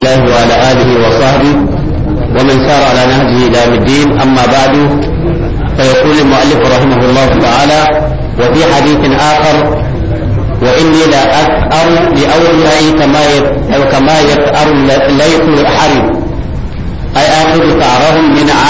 الله وعلى آله وصحبه ومن سار على نهجه إلى يوم الدين. أما بعد، فيقول المؤلف رحمه الله تعالى: وفي حديث آخر: وإني لا أثأر لأوليائي كما يثأر الليث الحرب، أي آخذ ثأرهم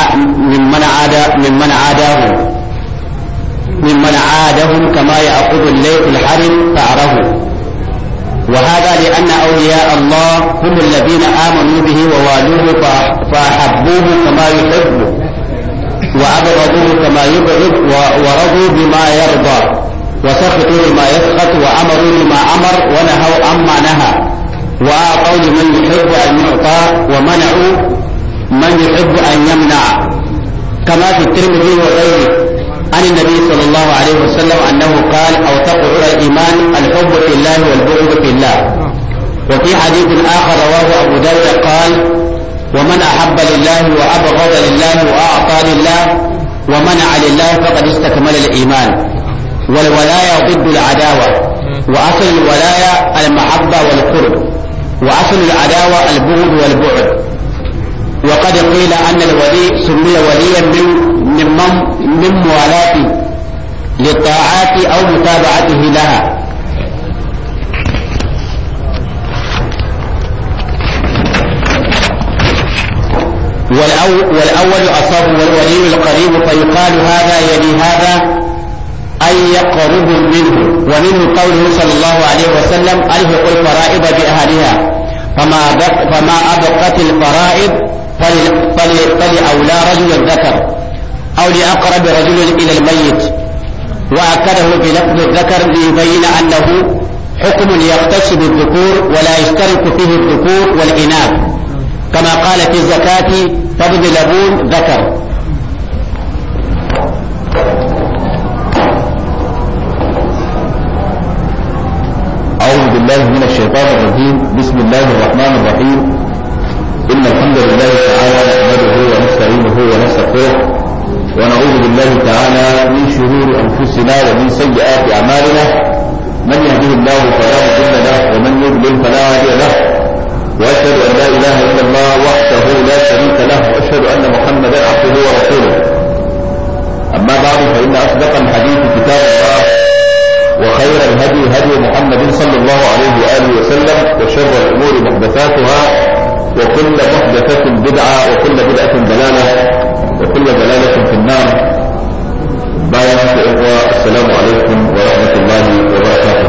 ممن عادهم كما يأخذ الليث الحرب ثأره. وهذا لأن أولياء الله هم الذين آمنوا به ووالوه فأحبوه كما يحب، وأبغضوه كما يبغض، ورضوا بما يرضى، وسخطوا بما يسخط، وأمروا بما أمر، ونهوا عما نهى، وأعطوا لمن يحب أن يعطى، ومنعوا من يحب أن يمنع. كما في الترمذي وغيره عن النبي صلى الله عليه وسلم أنه قال: أوثق عرى الإيمان الحب في الله والبغض في الله. وفي حديث آخر رواه أبو داود قال: ومن أحب لله وأبغض لله وأعطى لله ومنع لله فقد استكمل الإيمان. والولاية ضد العداوة، وأصل الولاية المحبة والقرب، وأصل العداوة البغض والبعد. وقد قيل أن الولي سمي وليا من موالاته للطاعات أو متابعته لها. والأول أصاب والولي القريب، فيقال هذا يلي هذا أي يقرب منه. ومنه قوله صلى الله عليه وسلم: ألحقوا الفرائض بأهلها، فما أبقت الفرائض فلأولى رجل ذكر أو لأقرب رجل إلى الميت. وأكده بلفظ الذكر ليبين أنه حكم يختص بالذكور ولا يشترك فيه الذكور والإناث، كما قال في الزكاة: فضل لبون ذكر. أعوذ بالله من الشيطان الرجيم. بسم الله الرحمن الرحيم. إن الحمد لله تعالى نحمده ونستعينه ونستغفره، ونعوذ بالله تعالى من شرور أنفسنا ومن سيئات أعمالنا. من يهده الله فلا مضل له، ومن يضلل فلا هادي له. وأشهد أن لا إله إلا الله وحده لا شريك له، وأشهد أن محمدا عبده ورسوله. أما بعد، فإن أصدق الحديث كتاب الله، وخير الهدي هدي محمد صلى الله عليه وآله وسلم، وشر الأمور محدثاتها، وكل محدثة بدعة، وكل بدعة ضلالة، وكل ضلالة في النار. السلام عليكم ورحمة الله وبركاته.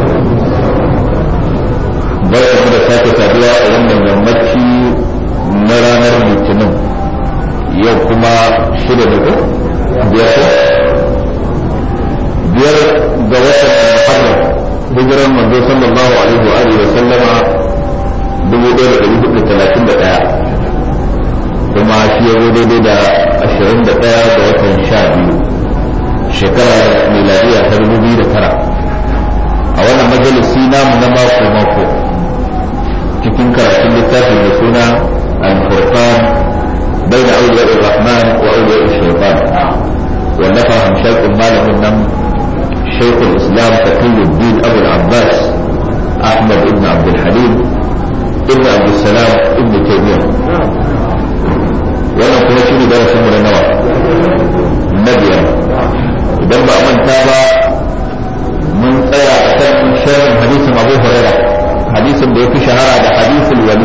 barka da sake saduwa a wannan yammaci na ranar Litinin, yau kuma 6 ga watan Muharram, hijiran manzo sallallahu alaihi wa alihi wa sallama 1431, kuma shi ya daidai da 21 ga watan 12 shekarar miladiya ta 2009. a wannan majalisi namu na mako cikin karatun littafin mai suna al-furqan bayna awliya ar-rahman wa awliya ash-shaytan, wallafa hamshakun malamin nan shaykhul islam taqiyuddin abu al-abbas ahmad ibn abd al-halim ibn abd salam ibn taymiyyah. wannan kuma shi ne darasin mu na nawa? na biyar. idan ba a manta ba, mun tsaya a kan sharhin hadisin abu hurairah, hadisin da ya fi shahara da hadisul wali,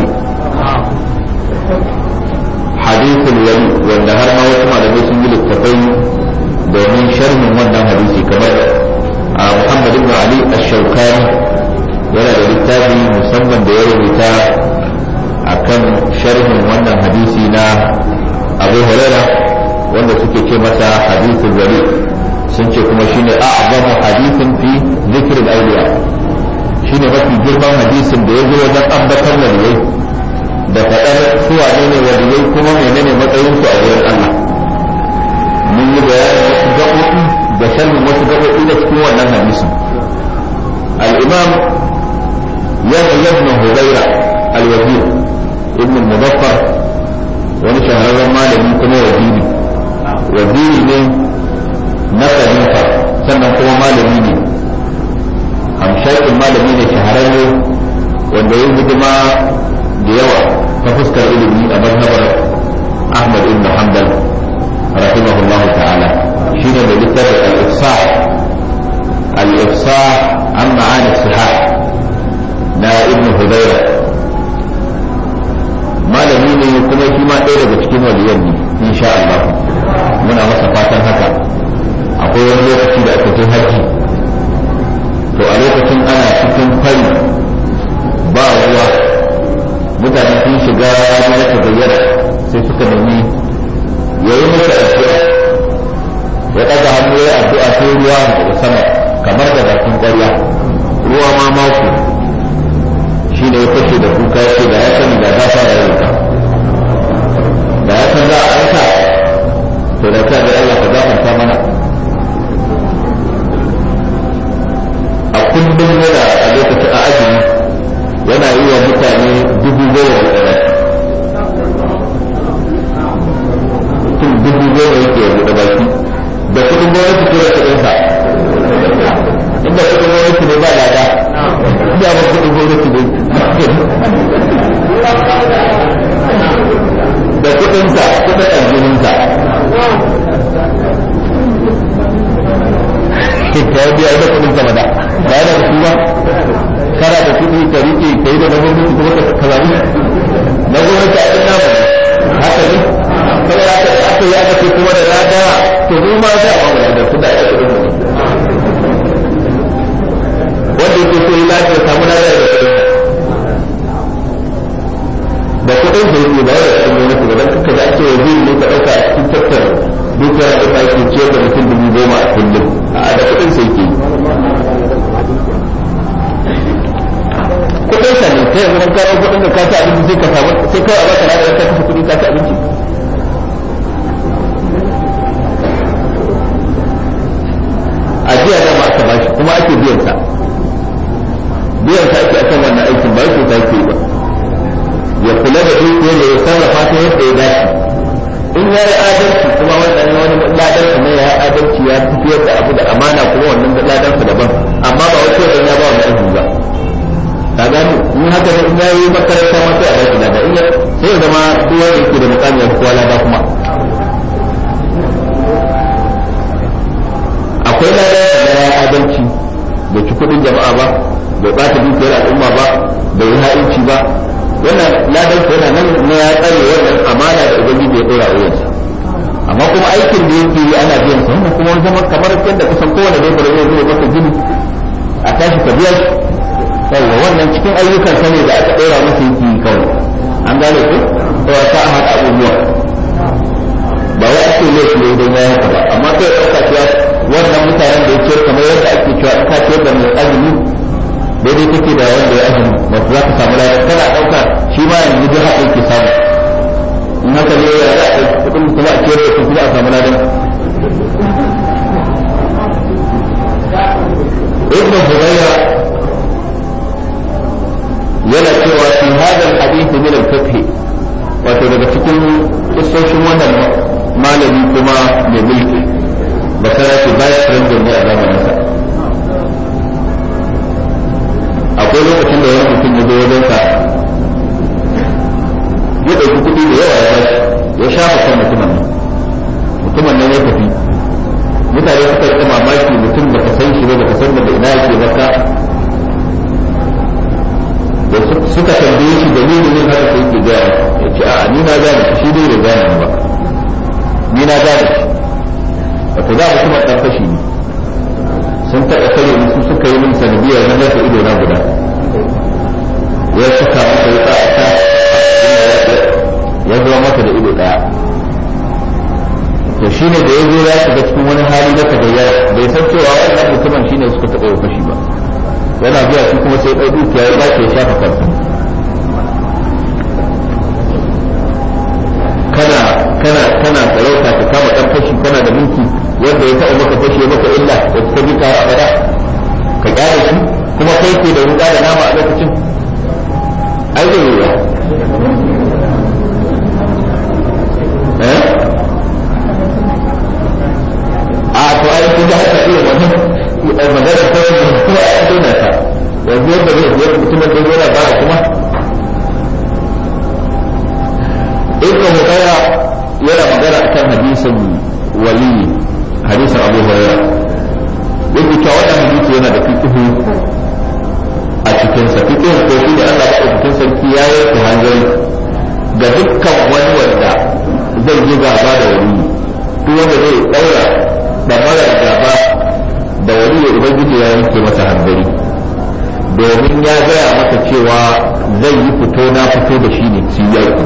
wanda har ma wasu malamai sun yi littafai domin sharhin wannan hadisi, kamar a Muhammad ibn Ali ash-Shawkani yana da littafi musamman da ya rubuta akan sharhin wannan hadisi na Abu Hurairah, wanda suke ce masa hadithul wali. sun ce kuma shine a'zamu hadithin fi dhikr al-awliya, shine mafi girman hadisin da ya zo wajen ambatan waliyai da faɗar su wane ne waliyai kuma menene matsayin su a wurin Allah. mun yi bayanin wasu gaɓoɓi da sharhin wasu gaɓoɓi da cikin wannan hadisin. al-imam Yahya ibn Hurayra al-Wazir ibn al-Mudaffar, wani shahararren malami kuma waziri ne na khalifa, sannan kuma malami ne, hamshakin malami ne shahararre wanda ya hidima da yawa mutane sun shiga na ta bayyana sai suka nemi yayi musu addu'a ya ɗaga hannu ya addu'a sai ruwa daga sama kamar da bakin ƙwarya ruwa ma mako shi ne ya fashe da kuka ya ce da ya sani da za fara yin ka da ya san za a aika to da ta da Allah ka gafarta mana a kullum yana a lokacin a azumi yana yi wa mutane 10,000 mutum 10,000 yake da baki da kudin gwamnati ko da kudin sa inda kudin gwamnati ne ba lada ya ba kudin gwamnati ne da kudin sa kudin aljihun sa ta yi biya da kudin sa ba da ba da su ba kana da kudi ka rike ka yi da na gwamnati kuma ka kalami na gwamnati a ina ba haka ne saboda aka yi aka ce kuma da lada to mu ma za a ba da su da ake kudin wanda yake so yi lafiya samu lada da kudin da kudin da yake bayar da kudin gwamnati ba don kuka da ake wajen ne ka ɗauka a cikin tattara dukiyar da ba ke ciyar da mutum 10,000 a kullum a da kudin sai ke kudin sa ne kai yanzu kawo kudin da ka ci abinci sai ka samu sai kawai a baka lada ka kashe kudi ka ci abinci ajiya da ma aka bashi kuma ake biyan sa ake akan wannan aikin ba yake ta ke ba ya kula da dukiyar da ya sarrafa ta yadda ya dace in ya yi adalci kuma wannan wani ladan sa ne ya yi adalci ya tafiyar da abu da amana kuma wannan ladan sa daban amma ba wai sai ya ba wannan aikin ba ka gani in haka ne in ya yi makaranta ma sai a bashi lada in sai ya zama duk wanda yake da mukami ya kowa lada kuma akwai ladan sa ya yi adalci bai ci kudin jama'a ba bai bata dukiyar al'umma ba bai yi ha'inci ba wannan ladan sa yana nan na ya tsare wannan amana da ubangiji ya dora wuyansa amma kuma aikin da yake yi ana biyan sa wannan kuma zama kamar yadda kusan kowane dai bare zai maka gini a tashi ka biya shi yawa wannan cikin ayyukan sa ne da aka dora masa yake kawai an gane ko to ta haɗa abubuwa ba wai ake laifi ne don ya haka ba amma sai ɗauka cewa wannan mutanen da yake kamar yadda ake cewa in ka ciyar da mai azumi daidai take da wanda ya azumi ba za ka samu lafiya kana ɗauka shi ma yanzu duk haka yake samu in haka ne ya za a kuɗin kuma a ciyar da su kuma a samu lafiya ibn Hudayra yana cewa fi hadal hadith min al-fiqh wato daga cikin kissoshin wannan malami kuma mai mulki bakara ce vice president ne a zamanin sa akwai lokacin da wani mutum ya zo wajen sa ya ɗauki kuɗi da yawa ya shafa kan mutumin nan ya tafi mutane suka yi mamaki mutum baka san shi ba baka san da ina yake baka da suka tambaye shi dalilin yin haka sai ke gaya ya ce a'a ni na gane shi dai da gane ba ni na gane shi wato za mu kuma ɗan fashi ne sun taɓa kare su suka yi min sanadiyar na masa ido na guda ya saka masa wuka a ta ya zuwa masa da ido ɗaya to shine da ya zo ya shiga cikin wani hali na tagayyara bai san cewa wannan mutumin shine suka taɓa yi fashi ba yana zuwa shi kuma sai ɗau dukiya ya ba ya shafa kansa kana tsarauta ka kama ɗan fashi kana da mulki wanda ya taɓa maka fashi ya maka illa da ta bi kawo abada ka kyale shi kuma kai ke da wuƙa da nama a lokacin ai zai yiwa a to ai kun da haka iya wannan magana ta yi kuma a daina ta yanzu yadda zai biyar mutumin da yana ba kuma ibn Hudayra yana magana akan hadisin wali hadisin Abu Hurairah yake cewa wannan hadisi yana da fiqhu a cikin sa fiqhu ko shi da Allah ya cikin sarki ya yi ku hanzari ga dukkan wani wanda zai yi gaba da wali duk wanda zai daura da mara gaba da wali ya ubangiji ya yanke masa hanzari domin ya gaya masa cewa zai yi fito na fito da shi ne su yaki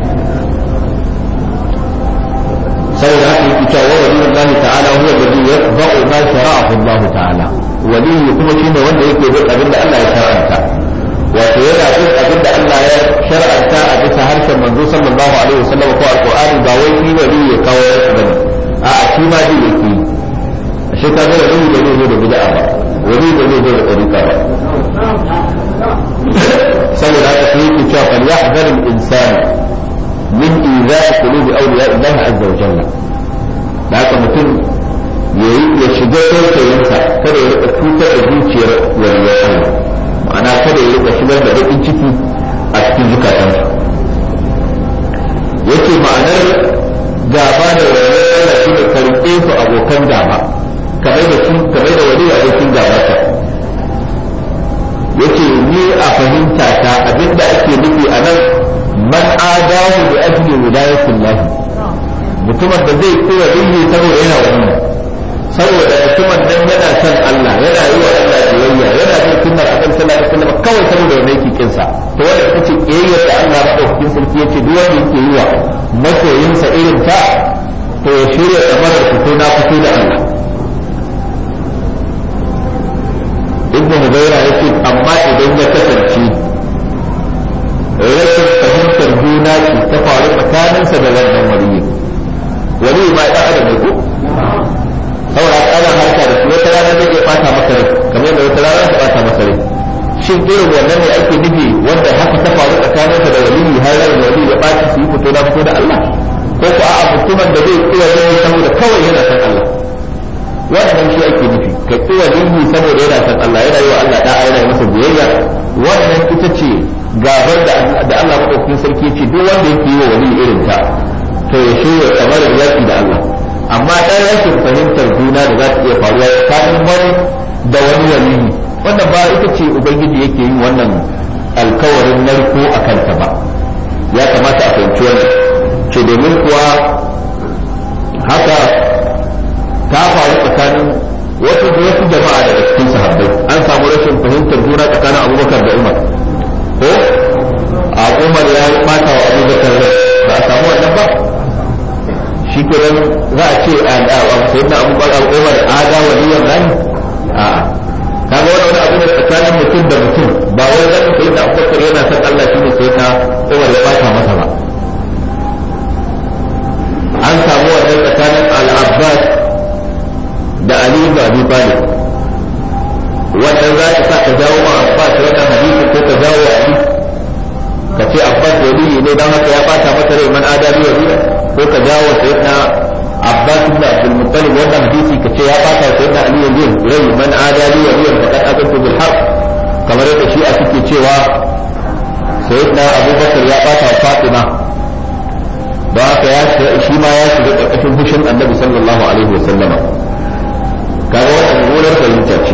saboda haka yake cewa waliyyu Allah ta'ala huwa alladhi yaqba'u ma shara'ahu Allah ta'ala waliyyu kuma shine wanda yake bin abin da Allah ya shar'anta wato yana bin abin da Allah ya shar'anta a bisa harshen manzo sallallahu alaihi wasallam ko alqur'ani ba wai shi waliyyu ya kawo shi bane a'a shi ma dai yake shi ka ga waliyyu da ne da bid'a ba waliyyu da ne da tariqa ba saboda haka sai yake cewa fal yahdhar al-insan min iza'i qulubi awliya Allah azza wa jalla da haka mutum ya shiga tausayinsa kada ya rika cutar da zuciyar waliyan Allah ma'ana kada ya rika shigar da bakin ciki a cikin zukatansa yace ma'anar gaba da waliyan Allah shine karɓe su abokan gaba kamar da wali abokin gaba ta yace ni a fahimta ta abinda ake nufi a nan man adahu bi ajli wilayatillah mutumin da zai koya dinki saboda yana wani saboda mutumin nan yana son Allah yana yi wa Allah biyayya yana bin sunnar Annabi sallallahu alaihi wasallam kawai saboda wani yake kinsa to wanda ita ce kiyayyar da Allah madaukakin sarki yace duk wanda yake yi wa masoyinsa irin ta to ya shirya kamarar fito na fito da Allah ibn Hubayra yace amma idan ya kasance rashin fahimtar juna ce ta faru tsakaninsa da wannan wali ma ya adam ne ko saboda ana harka da shi wata rana zai iya bata masa rai kamar da wata rana ta bata masa rai shin irin wannan ne ake nufi wanda haka ta faru tsakaninsa da wali har rai wali ya bata su yi fito na fito da Allah ko ko a'a mutumin da zai iya rai saboda kawai yana san Allah wannan shi ake nufi ka kiwa dinki saboda yana san Allah yana yi wa Allah da'a yana masa biyayya wannan ita ce gabar da Allah madaukakin sarki ce duk wanda yake yi wa wali irin ta to ya shirya kamar yaki da Allah amma dan rashin fahimtar juna da za ta iya faruwa tsakanin wani da wani waliyi wanda ba ita ce ubangiji yake yin wannan alkawarin narko a kanta ba ya kamata a fahimci wannan ce domin kuwa haka ta faru tsakanin wasu jama'a daga cikin sahabbai an samu rashin fahimtar juna tsakanin Abubakar da Umar ko a Umar ya mata wa Abubakar ba a samu wannan ba shi kiran za a ce sayyidina Abubakar Umar ada waliyan nan a kaga wani abu ne tsakanin mutum da mutum ba wai zan sayyidina Abubakar yana san Allah shine sayyidina Umar ya bata masa ba an samu wannan tsakanin Al-Abbas da Ali ibn Abi Talib wannan za ta sa ka jawo ma Abbas wannan hadisi ko ka jawo Ali ka ce Abbas waliyi ne dan haka ya bata masa rai man adali waliya ko ka jawo sayyidina Abbas ibn Abdul Muttalib wannan hadisi ka ce ya bata sayyidina Ali rai man adali waliya faqad azantu bil haqq kamar yadda shi a suke cewa sayyidina Abubakar ya bata Fatima don haka shi ma ya shiga ƙarƙashin fushin Annabi sallallahu alaihi wa sallama kaga wannan mummunar fahimta ce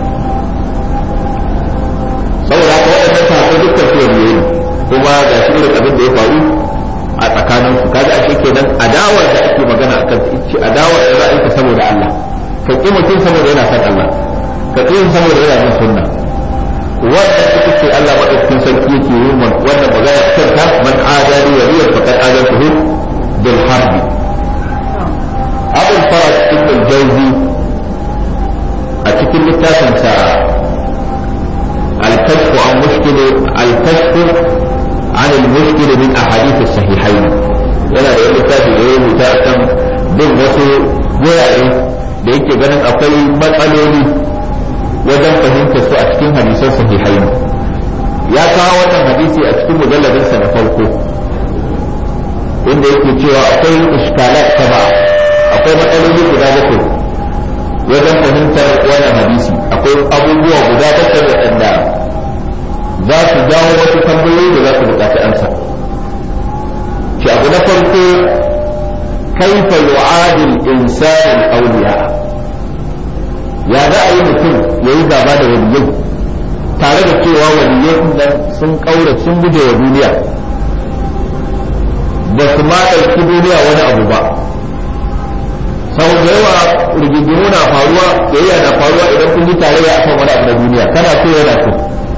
saboda haka waɗannan sahabbai dukkan su ne kuma ga shi irin abin da ya faru a tsakanin su kaga ashe kenan adawar da ake magana akan ce adawar da za a yi ta saboda Allah ka ƙi mutum saboda yana son Allah ka ƙi saboda yana bin sunna wannan ita ce Allah madaukakin sarki yake yin wannan magana cikin ta man adali waliyan faqad adantuhu bil harbi Abu Faraj ibn al-Jawzi a cikin littafin sa al-kashf an mushkil al-kashf an al-mushkil min ahadith as-sahihayn yana da littafi da ya rubuta kan bin wasu wurare da yake ganin akwai matsaloli wajen fahimtar su a cikin hadisan sahihayn ya kawo wannan hadisi a cikin mujalladin sa na farko inda yake cewa akwai iskalat saba akwai matsaloli guda bakwai wajen fahimtar wannan hadisi akwai abubuwa guda bakwai waɗanda za su jawo wasu tambayoyi da za su buƙaci ansa shi abu na farko kaifa yu'adil insanu awliya ya za a yi mutum ya yi gaba da waliyai tare da cewa waliyai nan sun kaura sun guje wa duniya ba su ma ɗauki duniya wani abu ba sau da yawa rigingimu na faruwa yayya na faruwa idan kun yi tarayya akan wani abu na duniya kana so yana so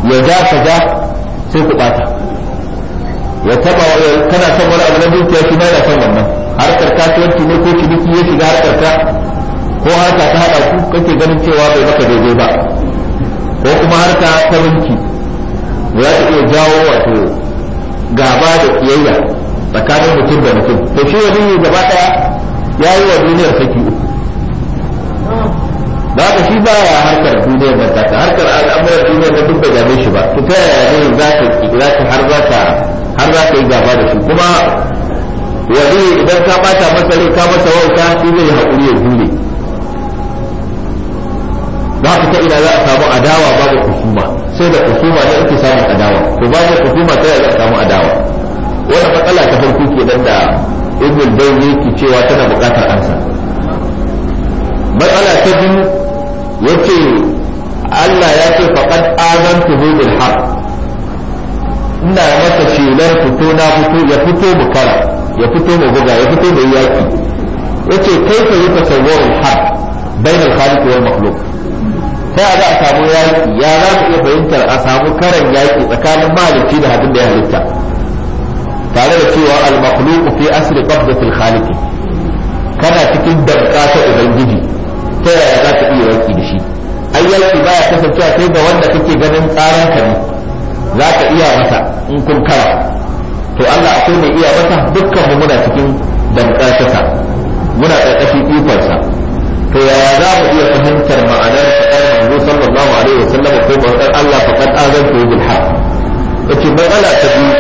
ya ja ka ja sai ku bata ya taba kana son wani abu na dukiya shi ma yana son wannan harkar kasuwanci ne ko ciniki ya shiga harkar ka ko harka ta hada ku kake ganin cewa bai maka daidai ba ko kuma harka ta mulki za ta iya jawo wato gaba da kiyayya tsakanin mutum da mutum to shi wani gaba daya ya yi wa duniyar saki uku da haka shi ba ya harkar duniyar da ta harkar al'amuran duniyar da duk da game shi ba to ta yaya ne za ka har za ka yi gaba da shi kuma wani idan ka bata masa rai ka masa wauta shi zai haƙuri ya jure za ka ta ina za a samu adawa babu kusuma sai da kusuma ne ake samun adawa to babu kusuma ta yaya za a samu adawa wannan matsala ta farko kenan da ibn bayni yake cewa tana buƙatar ansa matsala ta biyu yace Allah ya ce faqad azantuhu bil haqq ina masa shelar fito na fito ya fito mu kara ya fito mu buga ya fito mu yaki yace kaifa yatasawwaru haqq bainal khaliq wal makhluq sai a za a samu yaki ya za mu iya fahimtar a samu karan yaki tsakanin mahalicci da abin da ya halitta tare da cewa al makhluq fi asli qabdatil khaliq kana cikin danka ta ubangiji ta yaya za ka iya yaki da shi ai yaki baya kasancewa sai ga wanda kake ganin tsaran ka ne za ka iya masa in kun kara to Allah akwai mai iya masa dukkan mu muna cikin danƙasa muna ƙarƙashin ikonsa to yaya za mu iya fahimtar ma'anar faɗar manzo sallallahu alaihi wa sallam ko ma'anar Allah faqad azantu bil haqq yace matsala ta biyu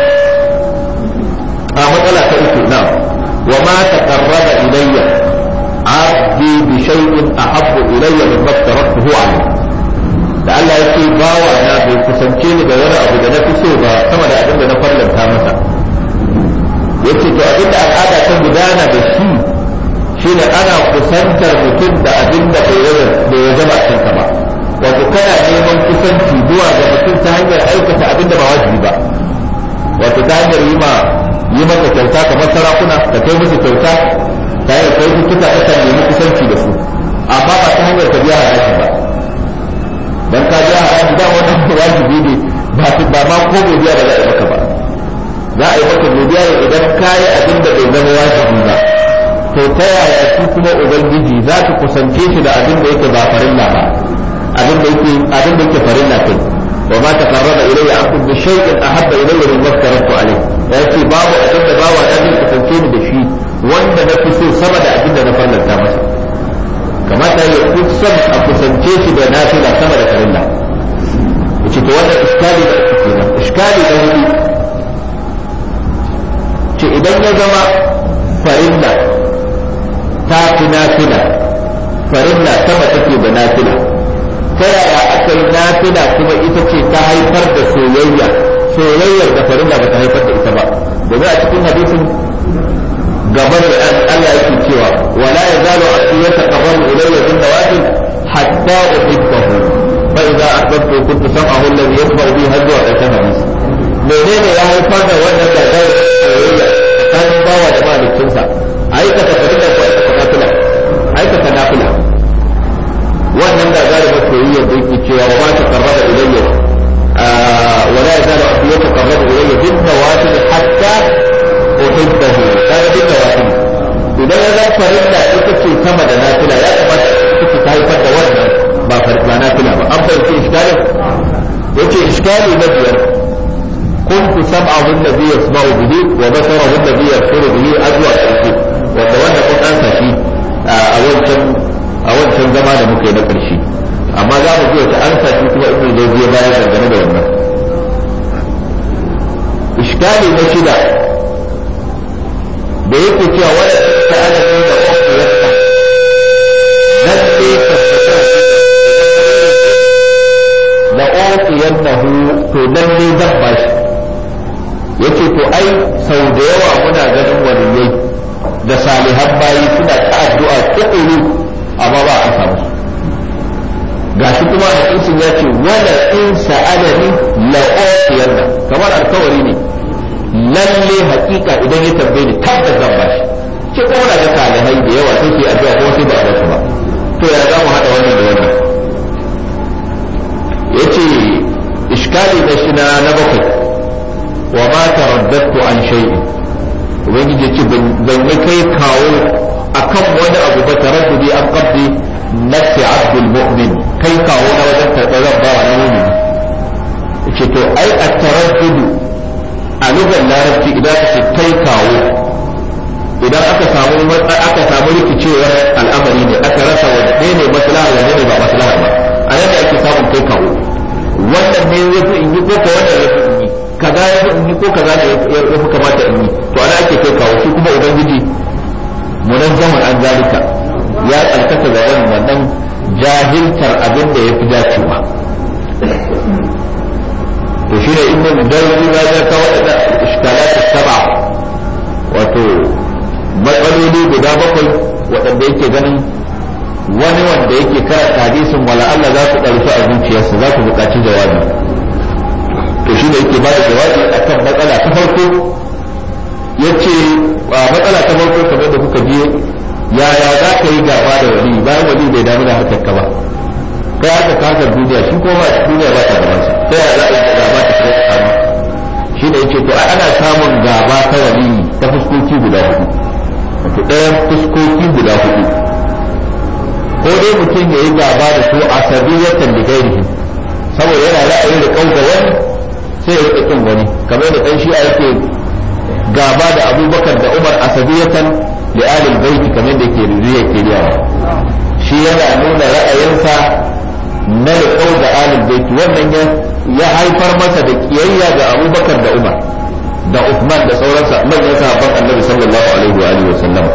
matsala ta uku na wa ma taqarraba ilayya abdi bi shay'in ahabbu ilayya mimma taraktuhu alayhi da Allah ya ce bawa na bai kusance ni da wani abu da na fi so ba sama da abin da na farlanta masa yace to abin da al'ada ta gudana da shi shine ana kusantar mutum da abin da bai zama kanka ba wato kana neman kusanci zuwa ga mutum ta hanyar aikata abin da ba wajibi ba wato ta hanyar yi maka kyauta kamar sarakuna ka kai musu kyauta ta hanyar kai kuka ka nemi kusanci da su amma ba ta hanyar ka biya haraji ba dan ka ji haraji da wannan wajibi ne ba ma ko godiya da za a maka ba za a yi maka godiya ne idan ka yi abin da bai zama wajibi ba to ta yaya shi kuma ubangiji za ka kusance shi da abin da yake ba farilla ba abin da yake farilla kai wa ma taqarraba ilayya aqul bi shay'in ahabba ilayya mimma taraktu alayhi yace babu abin da bawa da zai kusance ni da shi wanda na fi so sama da abin da na farlanta masa kamata ya kusan a kusance shi da nafila sama da farilla yace to wannan iskali da ake kenan iskali da wuri ce idan ya zama farilla ta fi nafila farilla sama take da nafila ta yaya aka yi nafila kuma ita ce ta haifar da soyayyar da farilla ba ta haifar da ita ba domin a cikin hadisin gabar da Allah yake cewa wala yazalu abdi yataqarrabu ilayya bin nawafil hatta uhibbahu fa idza ahbabtu kuntu sam'ahu alladhi yasma'u bihi hadwa al hadis menene ya haifar da wannan da soyayya kan bawa da malikinsa aikata farilla ko aikata nafila wannan da zai ba soyayya da yake cewa wa ma taqarraba ilayya wala yazalu abdi yataqarrabu ilayya bin nawafil hatta uhibbahu kaga bin nawafil idan ya zama farilla ita ce sama da nafila ya kamata ita ce ta haifar da wannan ba nafila ba an fahimci iskalin yace iskali na biyar kuntu sam'ahu alladhi yasma'u bihi wa basarahu alladhi yabsuru bihi azwa ƙarshe wanda wanda kun an sashi a wancan zama da muke na ƙarshe amma za mu ji ta an sashi kuma ibnu jawzi ya bayar dangane da wannan iskali na shida da yake cewa wani ta ana ne da ƙwaƙwayarsa nan ne tabbatar da ƙwaƙwayarnahu to nan ne zan ba shi yake to ai sau da yawa muna ganin waliyai da salihan bayi suna ta addu'a tukuru amma ba a samu gashi kuma hadisin ya ce wala in sa'alani la uqiyanna kamar alkawari ne lalle hakika idan ya tambaye ni tabbas zan bashi ce ko wala ga salihai da yawa sai ke addu'a ko sai ba a basu ba to ya za mu hada wannan da wannan yace iskali da shi na bakwai wa ma taraddadtu an shay'in ubangiji ce ban yi kai kawo akan wani abu ba taraddudi an qabdi nafsi abdul mu'min kai kawo na wajen karɓar bawa na mu'min ce to ai at-taraddudu a lugar larabci idan aka kai kawo idan aka samu rikicewar al'amari ne aka rasa wanne ne maslaha wanne ne ba maslaha ba a nan da ake samun kai kawo wannan ne yafi in yi ko ka wannan yafi in yi kaza yafi in yi ko kaza ne yafi kamata in yi to ana ake kai kawo shi kuma ubangiji munazzaman an zalika ya tsarkaka ga wannan jahiltar abin da yafi dacewa to shi ne ibn darbi ya ga kawo da iskalat saba wato matsaloli guda bakwai waɗanda yake ganin wani wanda yake karanta hadisin wala Allah za su ɗauki a zuciyarsa za su buƙaci jawabi to shi ne yake ba da jawabi akan matsala ta farko yace matsala ta farko kamar da kuka ji yaya za ka yi gaba da wali bayan wali bai damu da harkar ka ba kai aka kasar duniya shi ko ba duniya ba ta gabansa sai ya za a yi gaba ta kai tsama shi ne yake to ana samun gaba ta wali ta fuskoki guda hudu wato ɗayan fuskoki guda hudu ko dai mutum ya yi gaba da su a sabiyatan da gairihi saboda yana ra'ayin da kau da wani sai ya rika kin wani kamar da ɗan shi'a yake gaba da abubakar da umar a sabiyatan da alil baiti kamar da ke riya ke riyawa shi yana nuna ra'ayinsa na da kau da alil baiti wannan ya haifar masa da kiyayya ga abubakar da umar da Uthman da sauransa manyan sahabban annabi sallallahu alaihi wa alihi wa sallam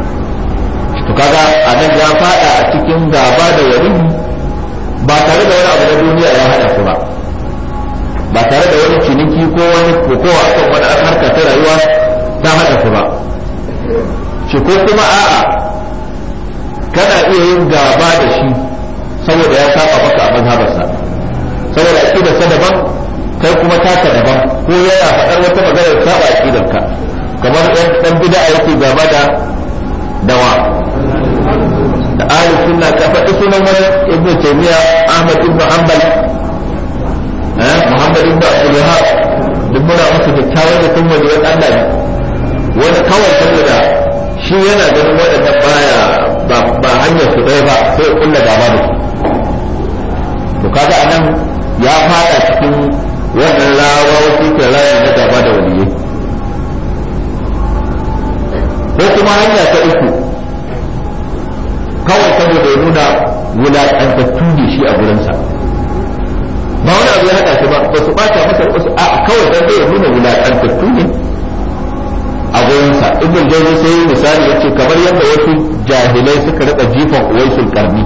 to kaga anan ya fada a cikin gaba da wani ba tare da wani abu na duniya ya hada su ba tare da wani ciniki ko wani kokowa akan wani harka ta rayuwa ta hada su ba shi ko kuma a'a kana iya yin gaba da shi saboda ya saba maka a mazhabarsa saboda aqidarsa daban kai kuma taka daban ko yana faɗar wata magana ta ba aqidarka kamar dan bid'a yake gaba da dawa da ahli sunna ka faɗi sunan wani ibnu taymiya ahmad ibn hanbal muhammad ibn abdul wahhab duk muna masa kyakkyawan da kuma da Allah ne wani kawai saboda shi yana ganin waɗannan baya ba hanyar su ɗaya ba sai ya kulla gaba da su to kaga anan ya fada cikin wannan rawa wasu ke raya na gaba da waliyai ko kuma hanya ta uku kawai saboda ya nuna wulaƙantattu ne shi a gurinsa ba wani abu ya haɗa shi ba su ɓata masa wasu a kawai dan ya nuna wulaƙantattu ne a gurinsa ibn jawzi sai misali yace kamar yadda wasu jahilai suka rika jifan uwaisul qarni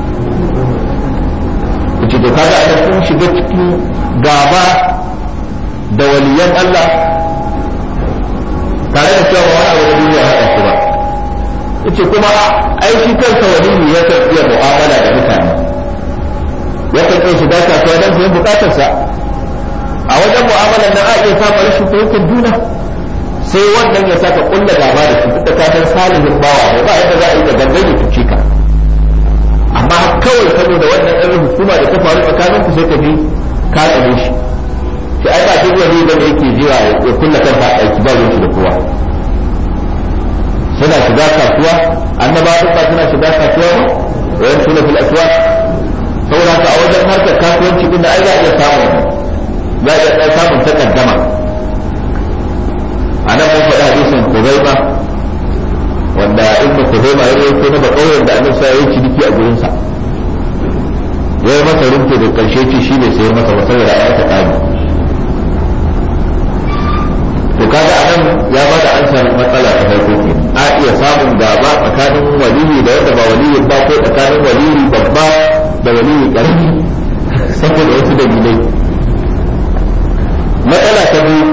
yace to kaga a sun shiga cikin gaba da waliyan Allah tare da cewa wani abu da duniya haɗa su ba yace kuma ai shi kansa waliyi ya tafiya mu'amala da mutane ya kan kai shiga kasuwa don sayan bukatarsa a wajen mu'amalar nan a iya samun rashin fahimtar juna sai wannan ya saka kulla gaba da shi duk da kasan salihin bawa ne ba yadda za a yi da gangan ya tuce ka amma kawai saboda wannan ɗan hukuma da ta faru tsakaninku sai ka bi ka tsare shi sai ai ba duk wani da yake jira ya kulla kansa a aiki ba shi da kowa suna shiga kasuwa annaba duk ba suna shiga kasuwa ba wayan suna fil aswaq saboda ka a wajen harkar kasuwanci din da ai za a iya samun takaddama anan mun faɗa hadisin Khuzaima wanda ibn Khuzaima ya rawaito na bakawai da Annabi sai ya yi ciniki a gurin sa ya yi masa rinto da karshe ce shi ne sayar masa ba saboda a masa kani to kaga anan ya bada ansar matsala ta farko ke a iya samun gaba tsakanin waliyi da wanda ba waliyi ba ko tsakanin waliyi babba da waliyi karami saboda wasu dalilai matsala ta biyu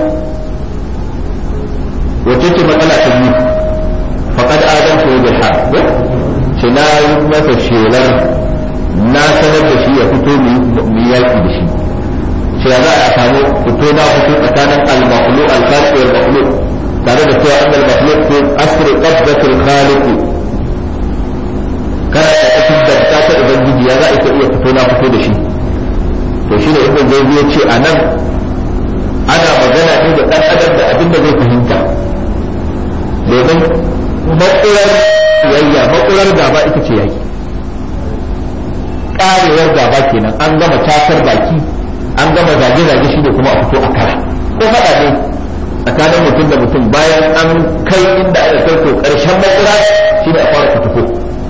wace ce matsala ta biyu faqad adamtu bil haqq shi na yi masa shelar na sanar da shi ya fito mu yaki da shi shi za a samu fito na fito tsakanin al-makhluq al-khaliq wal makhluq tare da cewa annal makhluq fi asri qabdati al-khaliq kana da cikin da ta ubangiji ya za a iya fito na fito da shi to shi da ibn zai ya ce anan domin makurar yayya makurar gaba ita ce yaki karewar gaba kenan an gama takar baki an gama zage-zage shi ne kuma a fito a kara ko faɗa ne tsakanin mutum da mutum bayan an kai inda aka kai to ƙarshen makura shi ne a fara fito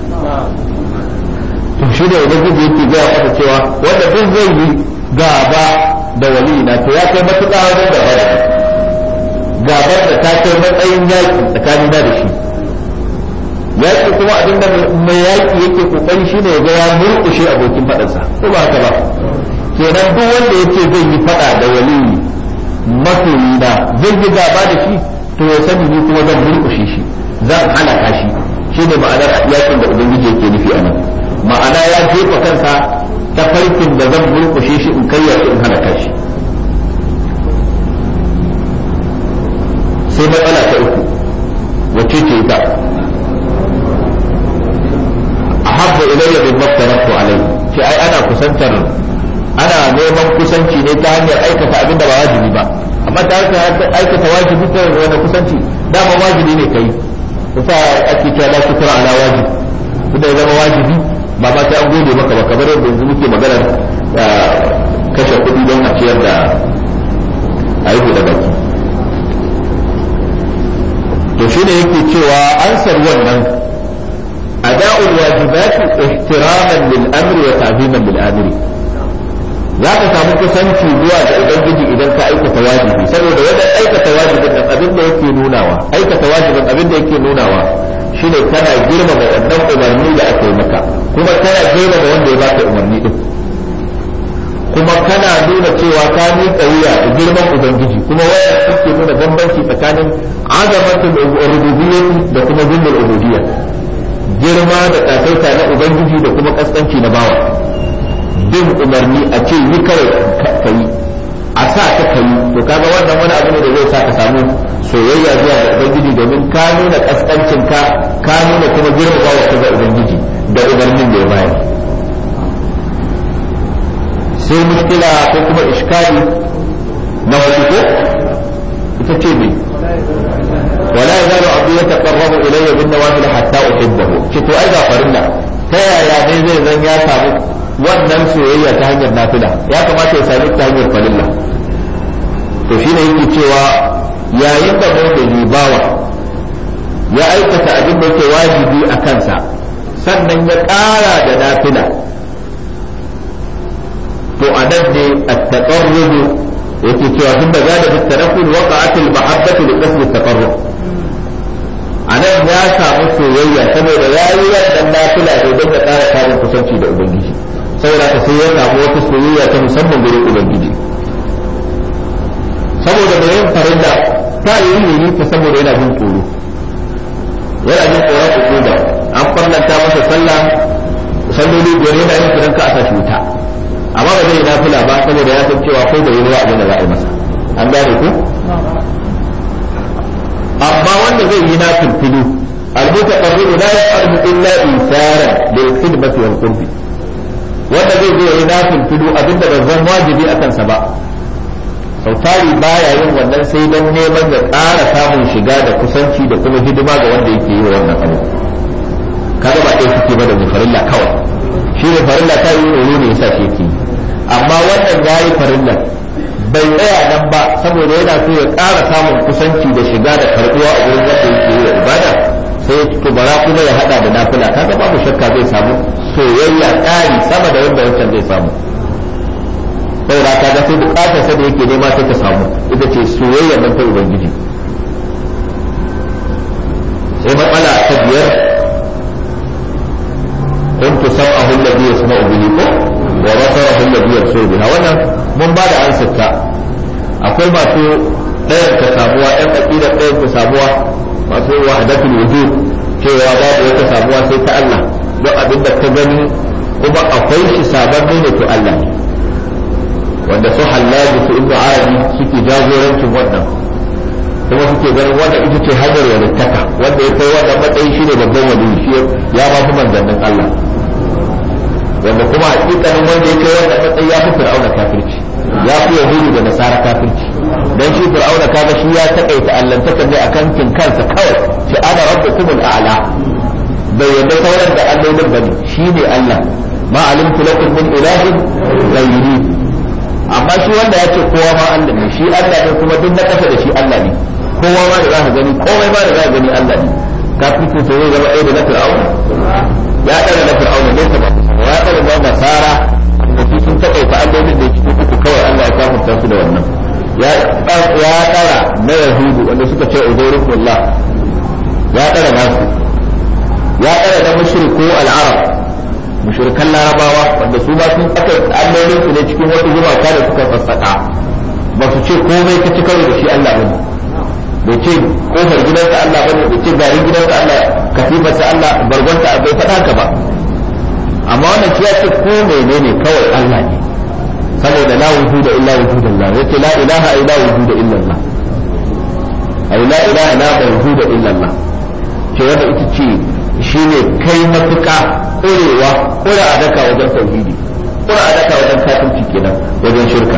to shi ne ubangiji yake gaya masa cewa wanda duk zai yi gaba da waliyina to ya kai matuƙa wajen gaba da gabar da ta kai matsayin yaƙi tsakanina da shi yaƙi kuma abinda mai yaƙi yake kokari shine ya ga ya murƙushe abokin faɗansa ko ba haka ba kenan duk wanda yake zai yi faɗa da waliyi masoyi da zai yi gaba da shi to ya sani ni kuma zan murƙushe shi zan halaka shi shine ma'anar yaƙin da ubangiji yake nufi anan ma'ana ya jefa kansa ta farkin da zan murƙushe shi in kai in halaka shi sai matsala ta uku wacce ce ita ahabba ilayya bin maftaratu alayhi shi ai ana kusantar ana neman kusanci ne ta hanyar aikata abin da ba wajibi ba amma ta hanyar aikata wajibi ko wani kusanci dama wajibi ne kai kusa ake cewa la shukra ala wajib da ya zama wajibi ba ma sai an gode maka ba kamar yadda yanzu muke maganar kashe kuɗi don a ciyar da ayyuka da baki to shi ne yake cewa ansar wannan ada'ul wajibati ihtiraman lil amri wa ta'ziman lil amiri za ka samu kusanci zuwa da ubangiji idan ka aikata wajibi saboda wanda aikata wajibin nan abin da yake nunawa aikata wajibin abin da yake nunawa shine kana girmama wannan umarni da aka yi maka kuma kana girmama wanda ya baka umarni din kuma kana nuna cewa ka miƙa wuya da girman ubangiji kuma wannan suke nuna bambanci tsakanin azamatul rububiyyah da kuma zimmul ubudiyyah girma da kasaita na ubangiji da kuma kaskanci na bawa bin umarni a ce yi kawai ka yi a sa ka yi to kaga wannan wani abu ne da zai sa ka samu soyayya zuwa ga ubangiji domin ka nuna kaskancin ka nuna kuma girmamawa ka ga ubangiji da umarnin da ya bayar sai mushkila ko kuma iskali na wani ko ita ce ne wala yazalu abdu yataqarrabu ilayya bin nawafil hatta uhibbahu ce to ai ga farilla ta yaya ne zai zan ya samu wannan soyayya ta hanyar nafila ya kamata ya sami ta hanyar farilla to shine yake cewa yayin da mu'mini bawa ya aikata abin da yake wajibi a kansa sannan ya ƙara da nafila to anan ne at-taqarrub yake cewa tun da zada fit tarakkul waqa'at al-mahabbatu li qasd at-taqarrub anan ya samu soyayya saboda yayi wannan nafila da don ya ƙara samun kusanci da ubangiji saboda ka sai ya samu wata soyayya ta musamman gurin ubangiji saboda da yin farilla ta yi ta saboda yana jin tsoro yana jin tsoron ukuba an farlanta masa sallah salloli biyar yana yin kiran ka a sashi wuta amma ba zai yi nafila ba saboda ya san cewa ko da yi ruwa abin da za a yi masa an gane ku amma wanda zai yi nafil filu al-mutaqarribu la yaf'alu illa isaran bil khidmati wal qurbi wanda zai zo yi nafil filu abinda ba zan wajibi a kansa ba sautari baya yin wannan sai don neman ya ƙara samun shiga da kusanci da kuma hidima ga wanda yake yi wa wannan abu kaga ba ɗaya suke ba da farilla kawai shi ne farilla ta yi horo ne yasa shi yake amma wannan yayi farilla bai tsaya nan ba saboda yana so ya ƙara samun kusanci da shiga da karɓuwa a wurin wanda yake yi wa ibada sai ya to bara kuma ya hada da nafila kaga babu shakka zai samu soyayya ƙari sama da wanda wancan zai samu saboda ka ga sai bukatar sa da yake nema sai ta samu ita ce soyayya nan ta ubangiji sai matsala ta biyar kuntu sam'ahu alladhi yasma'u bihi wa basarahu alladhi yabsuru biha wannan mun ba da ansarta akwai masu ɗayan ta samuwa ɗan aqida ɗayan ta samuwa masu wahdatul wujud cewa babu wata samuwa sai ta Allah don abin da ka gani kuma akwai shi sabon ne to Allah ne wanda su hallaji su ibnu arabi suke jagorancin wannan kuma suke ganin wanda ita ce hanyar walittaka wanda ya kai wannan matsayi shine babban wali shi ya ba fi manzannin Allah wanda kuma hakikanin wanda ya kai wannan matsayi ya fi fir'auna kafirci ya fi yahudu da nasara kafirci dan shi fir'auna kaga shi ya takaita allantakar ne akan kin kansa kawai shi ana rabbukumul a'la bai yadda sauran da allolin bane shine Allah ma alimtu lakum min ilahin ghayri amma shi wanda ya ce kowa ma Allah ne shi Allah ne kuma duk na kasa da shi Allah ne kowa ma da za ka gani komai ma da za ka gani Allah ne kafirci sai zai zama ɗaya da na fir'auna ya ɗara na fir'auna ne ba ya ɗara na nasara da su sun taƙaita allolin da cikin uku kawai Allah ya kamunta su da wannan ya ɗara na yahudu wanda suka ce uzairullah ya ɗara nasu ya ɗara na mushriku al-arab mushrikan larabawa wanda su ba sun aka allolin su ne cikin wata gumaka da suka sassaka ba su ce komai ka ci kawai da shi Allah bane bai ce kofar gidansa Allah bane bai ce garin gidansa Allah katifarsa Allah bargonta bai faɗa ka ba amma wannan ya ce ko menene kawai Allah ne saboda la wujuda illa wujudullah yace la ilaha illa wujuda illa Allah ay la ilaha la wujuda illa Allah ce wanda ita ce shine kai matuƙa ƙurewa ƙura a daka wajen tauhidi ƙura a daka wajen kafirci kenan wajen shirka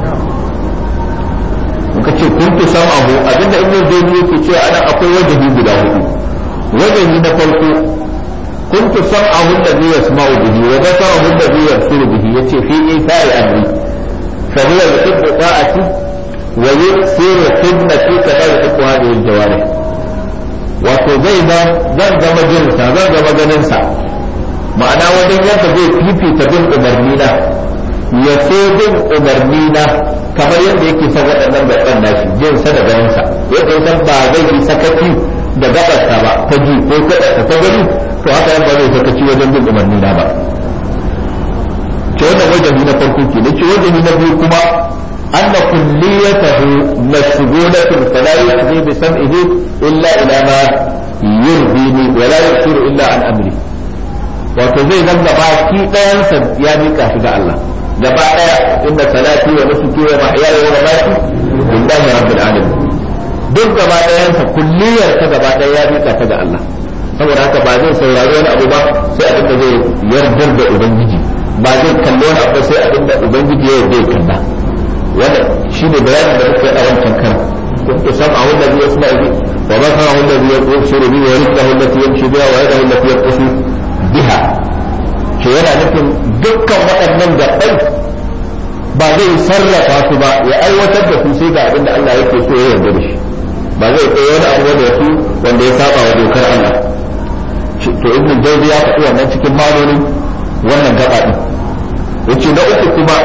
muka ce kuntu sam'ahu abinda ibnu zayd yake cewa ana akwai wajibi guda hudu wajibi na farko kuntu sam'ahu alladhi yasma'u bihi wa basarahu alladhi yabsuru bihi yace fi ithari amri fa huwa yuhibbu ta'ati wa yusiru khidmati kama yuhibbu hadhihi al-jawarih wato zan zama jinsa zan zama ganinsa ma'ana wajen yadda zai fifita bin umarni na ya so bin umarni na kamar yadda yake son waɗannan gaban nashi jinsa da ganinsa yadda san ba zai yi sakaci da gabarsa ba ta ji ko kaɗa ta gani to haka yan ba zai sakaci wajen bin umarni na ba ce wannan wajen na farko ke da ce wajen na biyu kuma أن كليته مشغولة فلا يحظي بسمعه إلا إلى ما يرضيني ولا يبصر إلا عن أمري وتزي ذنب باكي لا ينسى يا ميكا شجاع الله جبا إن صلاتي ونسكي ومحياي ومماتي لله رب العالمين duk gaba ɗayansa kulliyar ta gaba ɗaya ya mika ta ga Allah saboda haka ba zai saurari wani abu ba sai abin da zai yardar da ubangiji ba zai kalli wani abu sai abin da ubangiji ya yarda ya kalla wanda shi ne bayanin da muka yi a wancan kan kuntu sam'ahu alladhi yasma'u bihi wa basarahu alladhi yubsiru bihi wa rijluhu allati yamshi biha wa yadahu allati yabtashu biha ke yana nufin dukkan waɗannan gaɓɓai ba zai sarrafa su ba ya aiwatar da su sai ga abin da Allah yake so ya yarda da shi ba zai tsaye wani abu da su wanda ya saba wa dokar Allah to ibn Jawzi ya faɗi wannan cikin ma'anonin wannan gaba din yace na uku kuma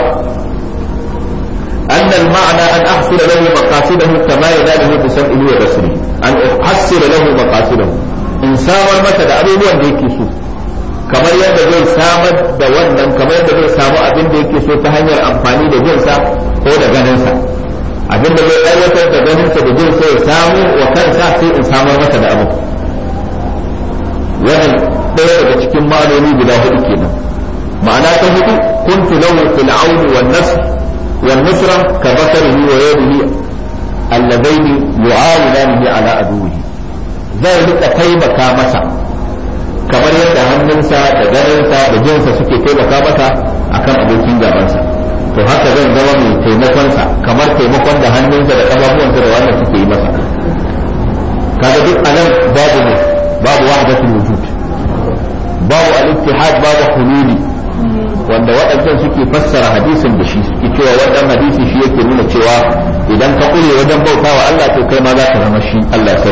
أن المعنى أن أحصل له مقاصده كما يناله بسمعه وبصره أن أحصل له مقاصده إن سامر متى أبوه ديكي سو كما يبدأ زي سامر دوانا كما يبدأ زي سامر أبن ديكي سو تهنير أمفاني دجنسا هو دجنسا أبن دي أيوة دجنسا دجنسا يسامر وكنسا في إن سامر متى أبوه wannan ɗaya daga cikin ma'anoni guda hudu kenan ma'ana ta hudu kuntu lahu fil auni wan nasr والنصرة كبصره ويده اللذين يعاونانه على عدوه ذلك taimaka masa kamar yadda hannunsa da ganinsa da jinsa suke taimaka masa akan abokin gabansa to haka zan zama mai taimakonsa kamar taimakon da hannunsa da ƙafafuwansa da wannan suke yi masa kaga duk anan babu ne babu wahdatul wujud babu al-ittihad babu hululi wanda waɗancan suke fassara hadisin da shi suke cewa wannan hadisi shi yake nuna cewa idan ka kure wajen bauta wa Allah to kai ma za ka zama shi Allah sai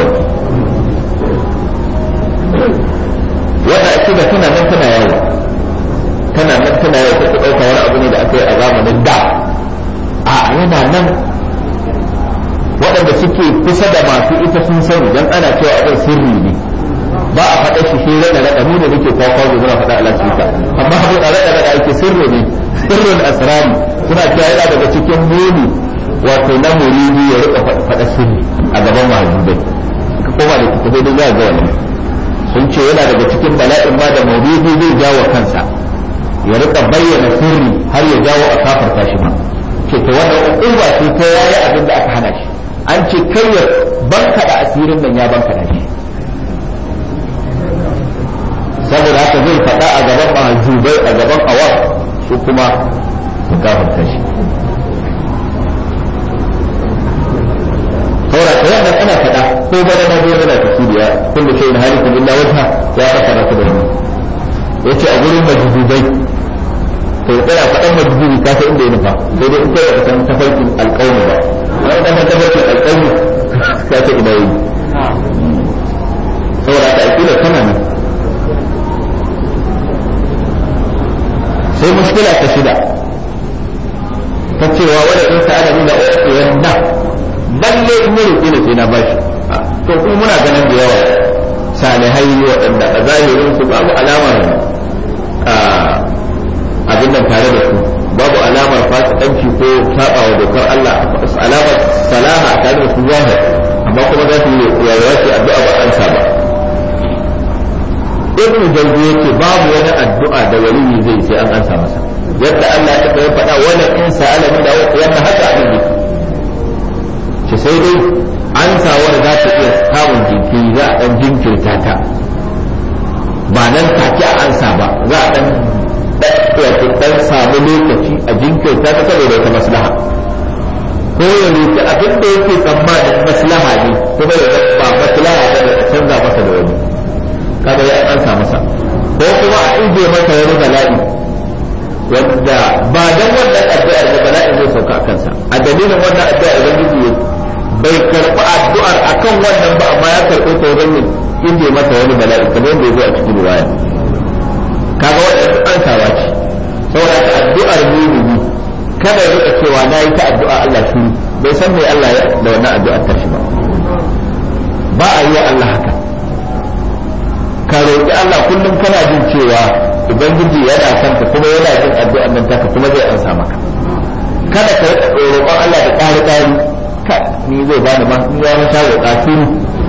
wanda ake da tana nan tana yawo ta ɗauka wani abu ne da aka yi a zamanin da a yana nan waɗanda suke kusa da masu ita sun sani dan ana cewa abin sirri ne ba a faɗa shi shi rada rada mu da muke kwakwa da muna faɗa Allah shi amma abin a rada rada ake sirri ne sirrul asrari suna cewa yana daga cikin muni wato na muridi ya rika faɗa sirri a gaban mahajubai ka koma da kitabai da za ga wannan sun ce yana daga cikin bala'in ma da muridi zai jawo kansa ya rika bayyana sirri har ya jawo a kafarta shi ma ce to wannan uquba ce ta yayi abin da aka hana shi an ce kai ya banka da asirin nan ya banka da shi saboda haka zai faɗa a gaban mahajubai a gaban awam su kuma su kafarta shi saboda ta wannan ana faɗa ko bana na zo yana tafsiriya kullu shay'in halikun illa wajha ya fasara ta da ni yace a gurin majdubai to kana faɗan majdubi ka san inda ya nufa sai dai in kai ka san tafarkin alƙawmi ba wai dan tafarkin alƙawmi ka ce ina yi saboda ta akila kana nan sai mushkila ta shida ta cewa wanda in sa'ada ni da uyanna balle in yi roƙi da sai na bashi to kuma muna ganin da yawa salihai waɗanda a zahirin su babu alamar abin nan tare da su babu alamar fasikanci ko saba wa dokar Allah alamar salama a tare da su zahir amma kuma za su yi rayuwa ce addu'a ba an saba ibn jawzi yake babu wani addu'a da waliyi zai sai an ansa masa yadda Allah ya taɓa faɗa wala in sa'ala min da wanda haka abin yake ce sai dai ansawar za ta iya samun jinkiri za a ɗan jinkirta ta ba nan take a ansa ba za a ɗan samu lokaci a jinkirta ta saboda wata maslaha ko ya roki abin da yake tsammanin maslaha ne kuma ya ba maslaha ba da canza masa da wani kaga ya ansa masa ko kuma a ije masa wani bala'i wanda ba dan wannan addu'ar da bala'in zai sauka a kansa a dalilin wannan addu'ar ubangiji bai karɓi addu'ar akan wannan ba amma ya karɓi ta wajen ije masa wani bala'i kamar yadda ya zo a cikin riwaya kaga wannan ansawa ce saboda ta addu'ar mumini kada ya rika cewa na yi ta addu'a Allah shiru bai san me Allah ya da wannan addu'ar ta shi ba a yi wa Allah haka ka roƙi Allah kullum kana jin cewa ubangiji yana son ka kuma yana jin addu'ar nan taka kuma zai ansa maka kada ka roƙon Allah da ƙari ƙari ni zai bani ma in ya mata roƙa shiru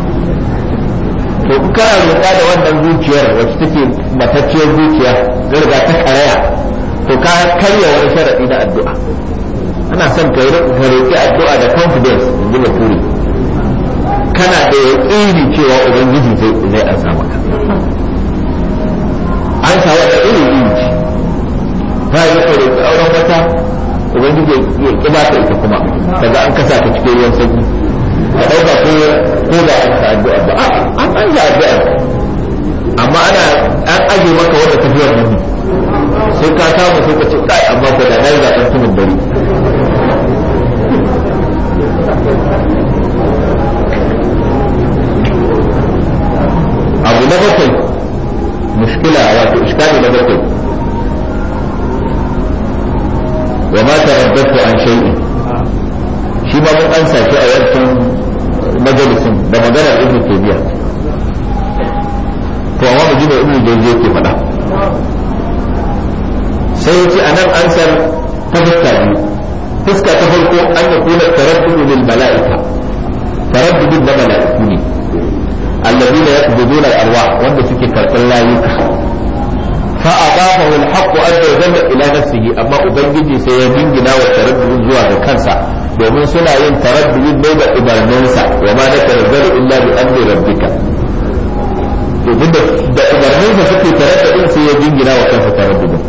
to kana roƙa da wannan zuciyar wacce take matacciyar zuciya garga ta karaya to ka karya wani sharadi na addu'a ana son ka roƙi addu'a da confidence in ji mafuri kana da yaƙini cewa ubangiji zai ansa maka an sa wata iri ce ta yi ka roƙi auren wata ubangiji ya ƙiba ta ita kuma daga an kasa ta cikin ruwan sanyi a ɗauka ko da an sa addu'a ba an sa addu'a amma an aje maka wanda tafiyar nan sai ka samu sai ka ce kai amma ko da na yi zaɓen tumin dare abu na bakwai mushkila wato iskali na bakwai wa ma taraddatu an shay'in shi ma mun an sake a yankin majalisin da maganar ibn taymiya to amma mu ji da ibn jawzi yake faɗa sai yace anan ansar ta fuska biyu fuska ta farko an ya kula taraddudu lil mala'ika taraddudin da mala'iku ne alladhina yaqbuduna al-arwah wanda suke karɓar rayuka fa adafahu al-haqq azza wa jalla ila nafsihi amma ubangiji sai ya dingina wa taraddudin zuwa ga kansa domin suna yin taraddudin ne da umarninsa wa ma natanazzalu illa bi amri rabbika to duk da umarninsa suke taraddudin sai ya dingina wa kansa taraddudin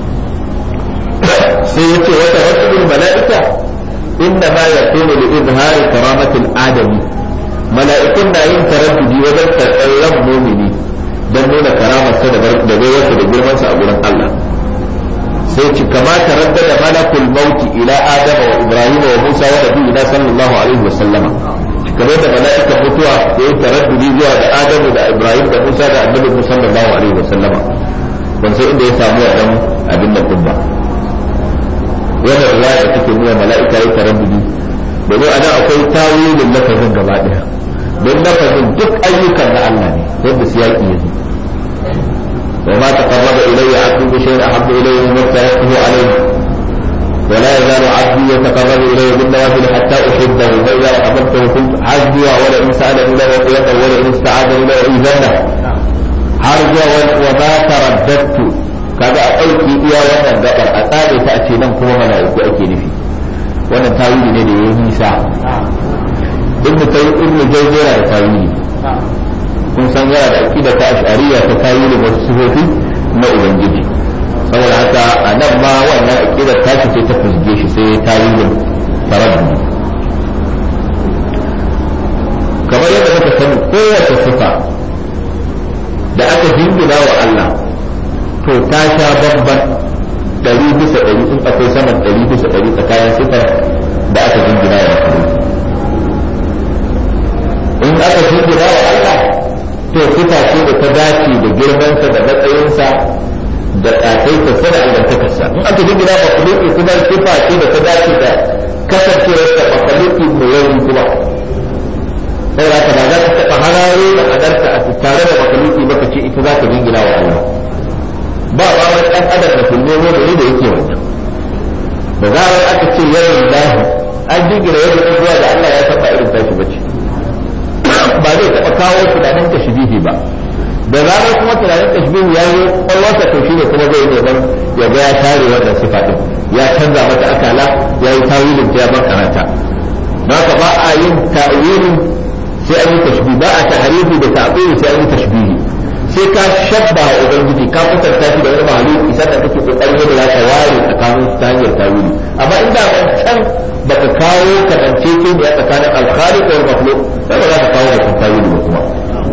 sai yace wa taraddudul mala'ika inna ma yakunu li izhari karamatil adami mala'ikun na yin taraddudi wajen karɓar mu'mini don nuna karamarsa da gaiwarsa da girmansa a gurin Allah sai ci kama taraddada malakul mauti ila adama wa ibrahim wa musa wa nabiyina sallallahu alaihi wa sallama kamar da mala'ikan mutuwa da ya taraddudi zuwa da adamu da ibrahim da musa da annabi musa sallallahu alaihi wa sallama ban sai inda ya samu wannan abin da kuma wannan riwaya da take nuna mala'ika ya taraddudi domin anan akwai tawilin lafazin gaba daya don lafazin duk ayyukan na Allah ne yadda siyaki yake وما تقرب إلي عبدي بشيء أحب إليه مما افترضته عليه ولا يزال عبدي يتقرب إلي بالنوافل حتى أحبه فإذا أحببته كنت حسبي ولئن سألني لأعطيته ولئن استعاذني لأعيذنه حرجا وما ترددت kaga a ɗauki iya wannan gabar a tsare ta a ce nan kuma mala'iku ake nufi wannan tawili ne da ya yi nisa ibnu jawzira da tawili kun san yana da aqida ta ash'ariyya ta tawili wasu sifofi na ubangiji saboda haka a nan ma wannan aqida ta ce ta fusge shi sai tawilin taraddudi kamar yadda muka sani kowace sifa da aka jingina wa Allah to ta sha babban 100% in akwai saman 100% tsakanin sifar da aka jingina wa Allah. In aka jingina wa Allah to sifa ce da ta dace da girmansa da matsayinsa da ƙasaitarsa da albarkatarsa. In aka jingina wa makhluki kuma sifa ce da ta dace da kasancewar da makhluki mai yawan kuma saboda ka ba za ka taɓa hararo da adarta a tare da makhluki ba ka ce ita za ka jingina wa Allah ba ba wani ɗan adam da kulme wanda ne da yake wannan da zarar aka ce yawan lahi an jingina yadda ta zuwa da Allah ya taɓa irin tashi bace ba zai taɓa kawo tunanin tashbihi ba da zarar kuma tunanin tashbihi ya yi kwalwarsa to shi ne kuma zai neman ya ga ya tare wannan sifa din ya canza mata akala ya yi tawilin ta ya bar karata ba ka ba a yin ta'wilin sai an yi tashbihi ba a tahrifi da ta'wili sai an yi tashbihi sai ka shabba wa ubangiji ka kusanta shi da wani mahaluki sannan kake kokarin yadda za ka ware tsakanin ta hanyar tawili amma inda ban can baka kawo kadance ce da tsakanin al-khaliq wal makhluq sai ba za ka kawo da tawili ba kuma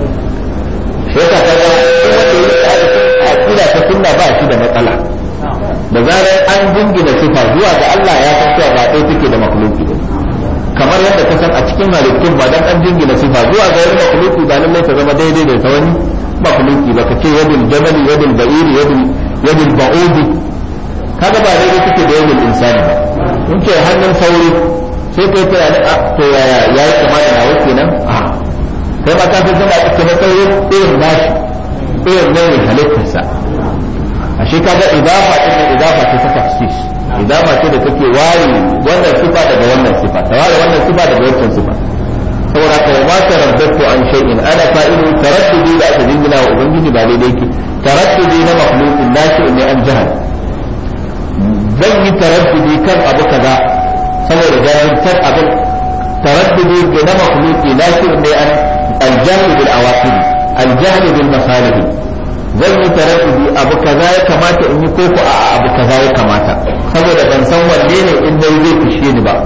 sai ka kaga wanda yake akida ta sunna ba shi da matsala da zarar an jingina sifa zuwa ga Allah ya san cewa ba ɗaya take da makhluki ba kamar yadda ka san a cikin halittun ba dan an jingina sifa zuwa ga wani makhluki ba lallai ta zama daidai da ta wani makhluki ba ka ce yadul jabal yadul ba'ir yadul ba'udi kaga ba daidai take da yadul insani ba in ce hannun sauri sai kai tunani a to yaya yayi kuma da nawa kenan a kai ma ka san tana ita na sauri irin nashi irin ne halittarsa ashe kaga idafa ce ta tafsis idafa ce da take ware wannan sifa daga wannan sifa ta ware wannan sifa daga wancan sifa saboda ka ma taraddatu an shay'in ana fa'ilu taraddudi da aka jingina wa ubangiji ba daidai yake taraddudi na makhluqin nashi ne an jahal zan yi taraddudi kan abu kaza saboda jahiltar abin taraddudi na makhluqi nashi ne an al-jahl bil awaqib al-jahl bil masalih zan yi taraddudi abu kaza ya kamata in yi koko a abu kaza ya kamata saboda ban san wanne ne in dai zai fishe ni ba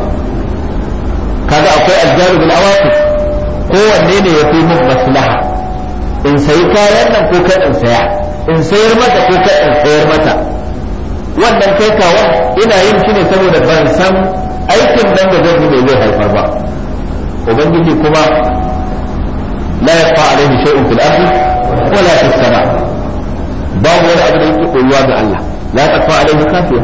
kaga akwai al-jahl bil awaqib ko wanne ne yafi mun maslaha in sayi kayan nan ko kan in saya in sayar mata ko kan in sayar mata wannan kai kawo ina yin shi ne saboda ban san aikin nan da zan yi zai haifar ba ubangiji kuma la yafa alaihi shay'un fil ardi wala fis sama babu wani abu da yake koyuwa ga Allah la tafa alaihi kafiya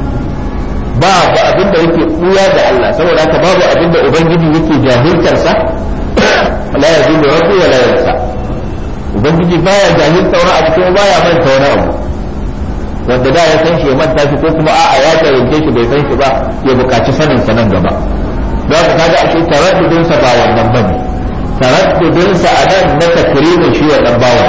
babu abin da yake koyuwa ga Allah saboda haka babu abin da ubangiji yake jahiltar sa la yazillu rabbi wala yansa ubangiji baya jahilta wani abu kuma baya manta wani abu wanda da ya san shi ya manta shi ko kuma a'a ya jahilce shi bai san shi ba ya buƙaci sanin sa nan gaba don haka kaga ashe taraddudin sa ba wannan bane taraddudin sa a nan na takrimin shi wa dan bawa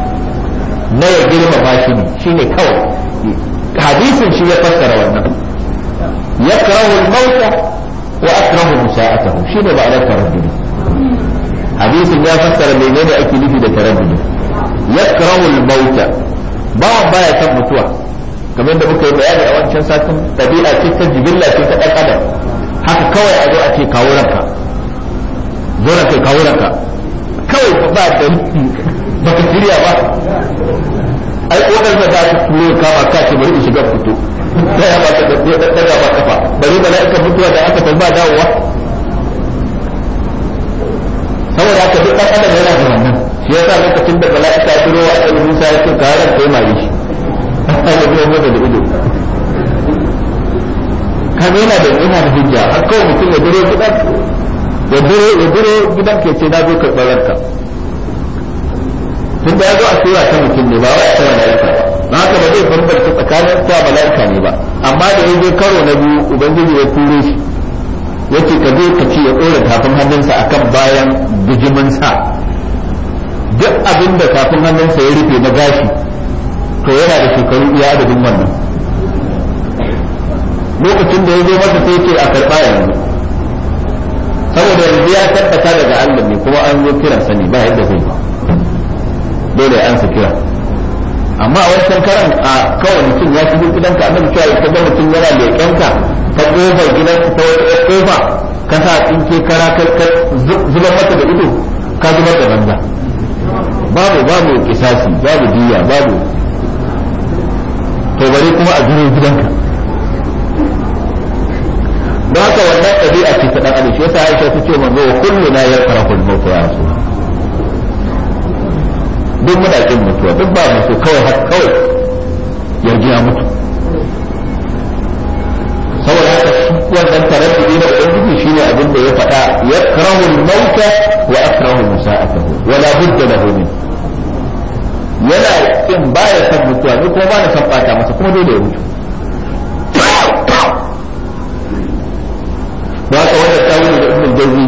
na ya girmama shi ne shine kawai hadisin shi ya fassara wannan yakrahu al-maut wa akrahu musa'atahu shine ba da taraddudi hadisin ya fassara menene ake nufi da taraddudi yakrahu al-maut bawa baya san mutuwa kamar da muka yi bayani a wancan satin tabi'a ce ta jibilla ce ta dan adam haka kawai a zo a ce kawo ranka zo na kai kawo ranka kawai ba da baka shirya ba ai kodar da za ta turo kama ka ce bari in shiga fito sai ya ba ta daga ba kafa bari mala'ikan mutuwa da aka tamba dawowa saboda haka duk dan adam yana da wannan shi yasa lokacin da mala'ika ya turo wa annabi Musa ya ce ka ran kai mai shi Allah ya biyo masa da ido kaga yana da hujja har kawai mutum ya duro gidan ke ce na zo karɓar ranka tunda ya zo a tura ta mutum ne ba wa ta mala'ika ba haka ba zai bambanta tsakanin ta mala'ika ne ba amma da ya je karo na biyu ubangiji ya turo shi yace ka je ka ce ya ɗora tafin hannunsa akan bayan bijimin sa duk abin da tafin hannunsa ya rufe na gashi to yana da shekaru iya adadin wannan lokacin da ya zo masa sai ce a karɓa yanzu saboda yanzu ya tabbata daga Allah ne kuma an zo kiran sani ba yadda zai dole an sa kira amma a wancan karan a kawai mutum ya shigo gidanka annabi cewa ya ga mutum yana leƙenka ta kofar gidanka ta wata kofa ka sa tsinke kara ka zubar mata da ido ka zubar da banza babu kisasi babu diya babu to bare kuma a zuwa gidanka don haka wannan ɗabi'a ce ta ɗan adam shi yasa Aisha ta ce manzo wa kullu na yakrahu al-maut ya rasul duk muna kin mutuwa duk ba mu so kawai har kawai yanzu ya mutu saboda haka wannan taraddudi na ubangiji shine abin da ya faɗa yakrahu al-maut wa akrahu musa'atahu wa la budda lahu min yana kin baya san mutuwa ni kuma ba na san bata masa kuma dole ya mutu ba ka wanda tawili da ibn jawzi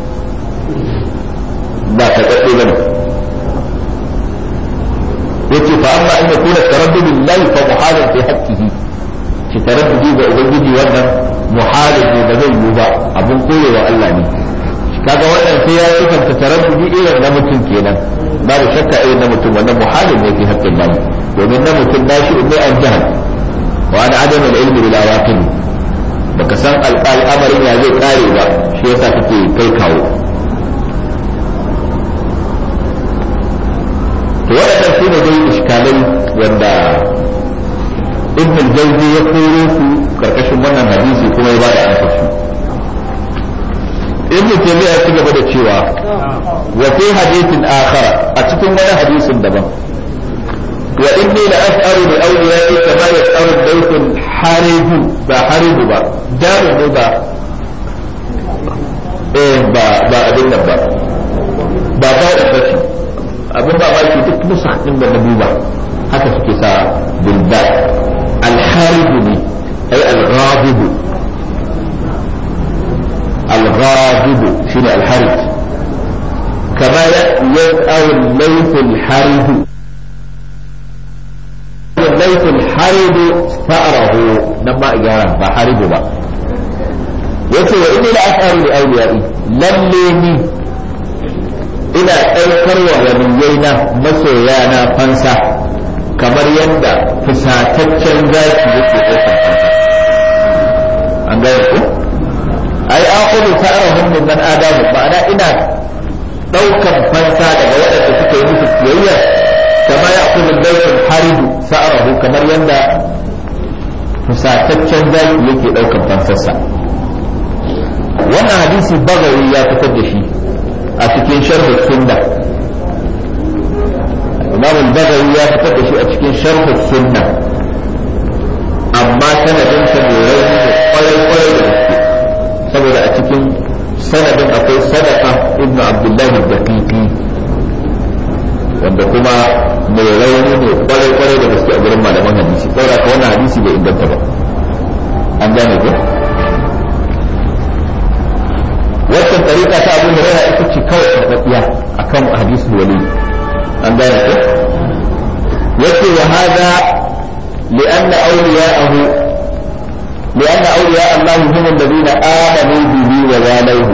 ba ka kace bane yace fa amma an yakuna taraddud lillahi fa muhalun fi haqqihi shi taraddudi ga ubangiji wannan muhalun ne ba zai yi ba abun koyewa Allah ne kaga wannan sai ya yi kanta taraddudi irin na mutum kenan babu shakka irin na mutum wannan muhalun ne fi haqqin Allah domin na mutum nashi ne an jahal wa an adam al-ilm bil awaqib baka san al'amarin ya zai kare ba shi yasa kake kai kawo to waɗannan su ne dai iskalai wanda ibn al-jawzi ya koro su karkashin wannan hadisi kuma ya bada amsa su ibn taymiya ya ci gaba da cewa wa fi hadithin akhar a cikin wani hadisin daban wa inni la as'alu li awliya'i kama yas'alu baytul haribu ba haribu ba jarin ne ba abin nan ba da bace abin ba ba duk musa din da nabi ba haka suke sa bilba al-haribu ne ay al-ghadibu shine al-harib kama yas'alu laytul haribu ليس الحرب ثأره نما إجارة بحرب با yace wa inni la as'alu li awliya'i lalle ni ina daukar wa waliyaina masoyana fansa kamar yadda fusataccen zaki yake daukar fansa an gane ku ai aqulu ta'arahum min man adamu ma'ana ina daukar fansa daga waɗanda suka yi musu kiyayya kama ya'khudhu al-bayt al-haribu sa'arahu kamar yadda fusataccen zaki yake daukar fansarsa wannan hadisi bagawi ya fitar da shi a cikin sharh sunna imam al-bagawi ya fitar da shi a cikin sharh sunna amma sanadin sa ne rauni da kwarai da gaske saboda a cikin sanadin akwai sadaqa ibn abdullahi al-daqiqi wanda kuma mai rauni ne kwarai da gaske a gurin malaman hadisi saboda ka wannan hadisi bai inganta ba an gane ko wannan tariqa ta Abu Hurairah ita ce kawai tabbiya akan hadisul wali an gane ko yace wa hada lianna awliya'ahu lianna awliya Allah hum alladhina amanu bihi wa walayhi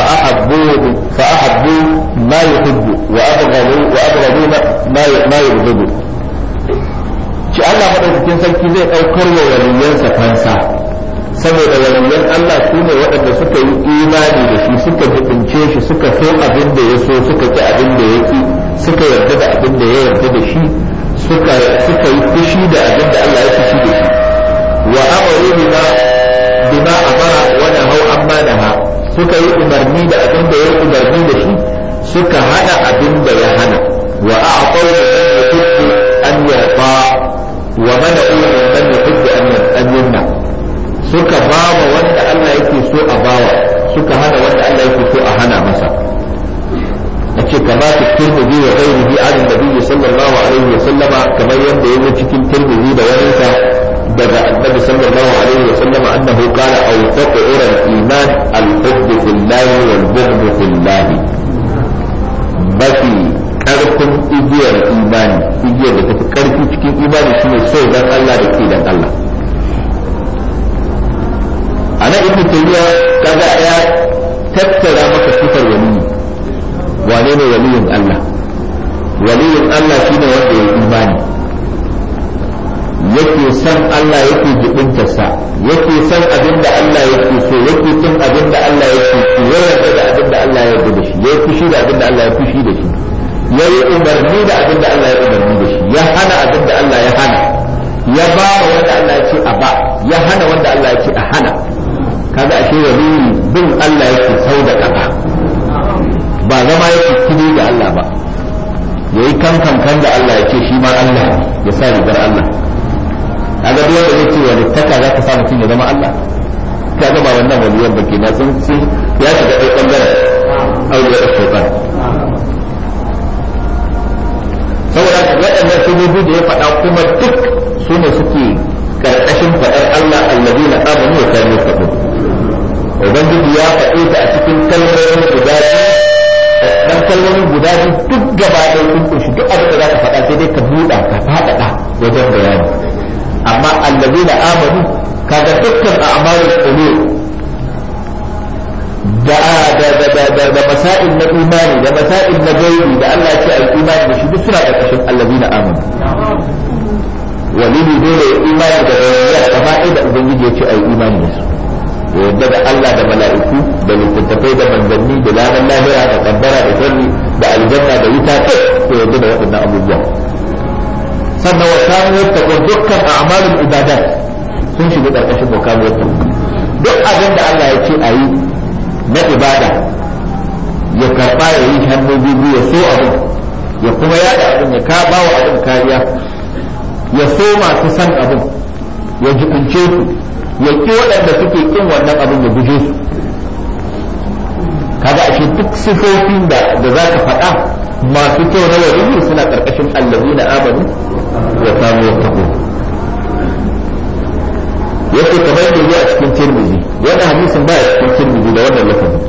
فأحبوا ما يحب وأبغضوا ما يبغض shi Allah madaukakin sarki zai ɗaukar wa waliyansa fansa saboda waliyan Allah su ne waɗanda suka yi imani da shi suka jibince shi suka so abin da ya so suka ki abin da ya ki suka yarda da abin da ya yarda da shi suka yi fushi da abin da Allah ya fushi da shi wa amaru bima amara wa nahaw amma naha suka yi umarni da abin da ya umarni da shi suka hana abin da ya hana wa a'taw an yafa wa mana'u man yuhibbu an yumna suka bawa wanda Allah yake so a bawa suka hana wanda Allah yake so a hana masa nace kama ta Tirmidhi wa ghayrihi an Nabi sallallahu alaihi wa sallama kamar yadda yake cikin Tirmidhi da waninsa daga Annabi sallallahu alaihi wa sallama annahu qala awsaqu al-iman al-hubb fillah wal bughd fillah mafi karfin igiyar imani igiyar da tafi karfi cikin imani shine so dan Allah da ke dan Allah ana ibnu tayyiba kaga ya tattara maka sifar waliyi wane ne waliyin Allah waliyin Allah shine wanda ya imani yake son Allah yake jibintarsa yake son abin da Allah yake so yake kin abin da Allah yake so ya yarda da abin da Allah ya yarda da shi ya fushi da abin da Allah ya fushi da shi ya yi umarni da abin da Allah ya umarni da shi ya hana abin da Allah ya hana ya ba wanda Allah ya ce a ba ya hana wanda Allah ya ce a hana kaga ashe wali bin Allah yake sau da kafa ba zama yake kidi da Allah ba yayi kankan da Allah ya ce shi ma Allah ya sa rigar Allah kaga duk wanda zai ce wani taka za ka sa mutum ya zama Allah kaga ba wannan waliyan ba kenan sun ya shiga ɗaya ɓangaren aure da shaitan saboda waɗannan sujudu da ya faɗa kuma duk su ne suke karkashin faɗar Allah allazina amanu wa kanu yattaqun ubangiji ya faɗe ta a cikin kalmomin guda dan kalmomin guda duk gaba ɗaya sun kunshi duk abin da za ka faɗa sai dai ka buɗa ka faɗaɗa wajen bayani amma allazina amanu kaga dukkan a'malul qulub da masail na imani da masail na gaibi da Allah ya ce al imani da shi duk suna karkashin allazina amanu walili dole ya imani da ya gaba da ubangiji ya ce ai imani da su to yadda da Allah da mala'iku da littattafai da manzanni da lanar lahira da kaddara da sharri da aljanna da wuta to yadda da waɗannan abubuwa sannan wa kanu yattaqun dukkan a'malul ibadat sun shiga karkashin wa kanu yattaqun duk abin da Allah ya ce ayi na ibada ya karba ya yi hannu biyu ya so abin ya kuma yada abin ya ka bawa abin kariya ya so masu san abin ya jikunce su ya ki waɗanda suke kin wannan abin ya guje su kaga ashe duk sifofin da za ka faɗa masu kyau na waliyi suna ƙarƙashin allazina amanu wa kanu yattaqun yake kamar da zuwa cikin Tirmidhi wannan hadisin baya cikin Tirmidhi da wannan lafazin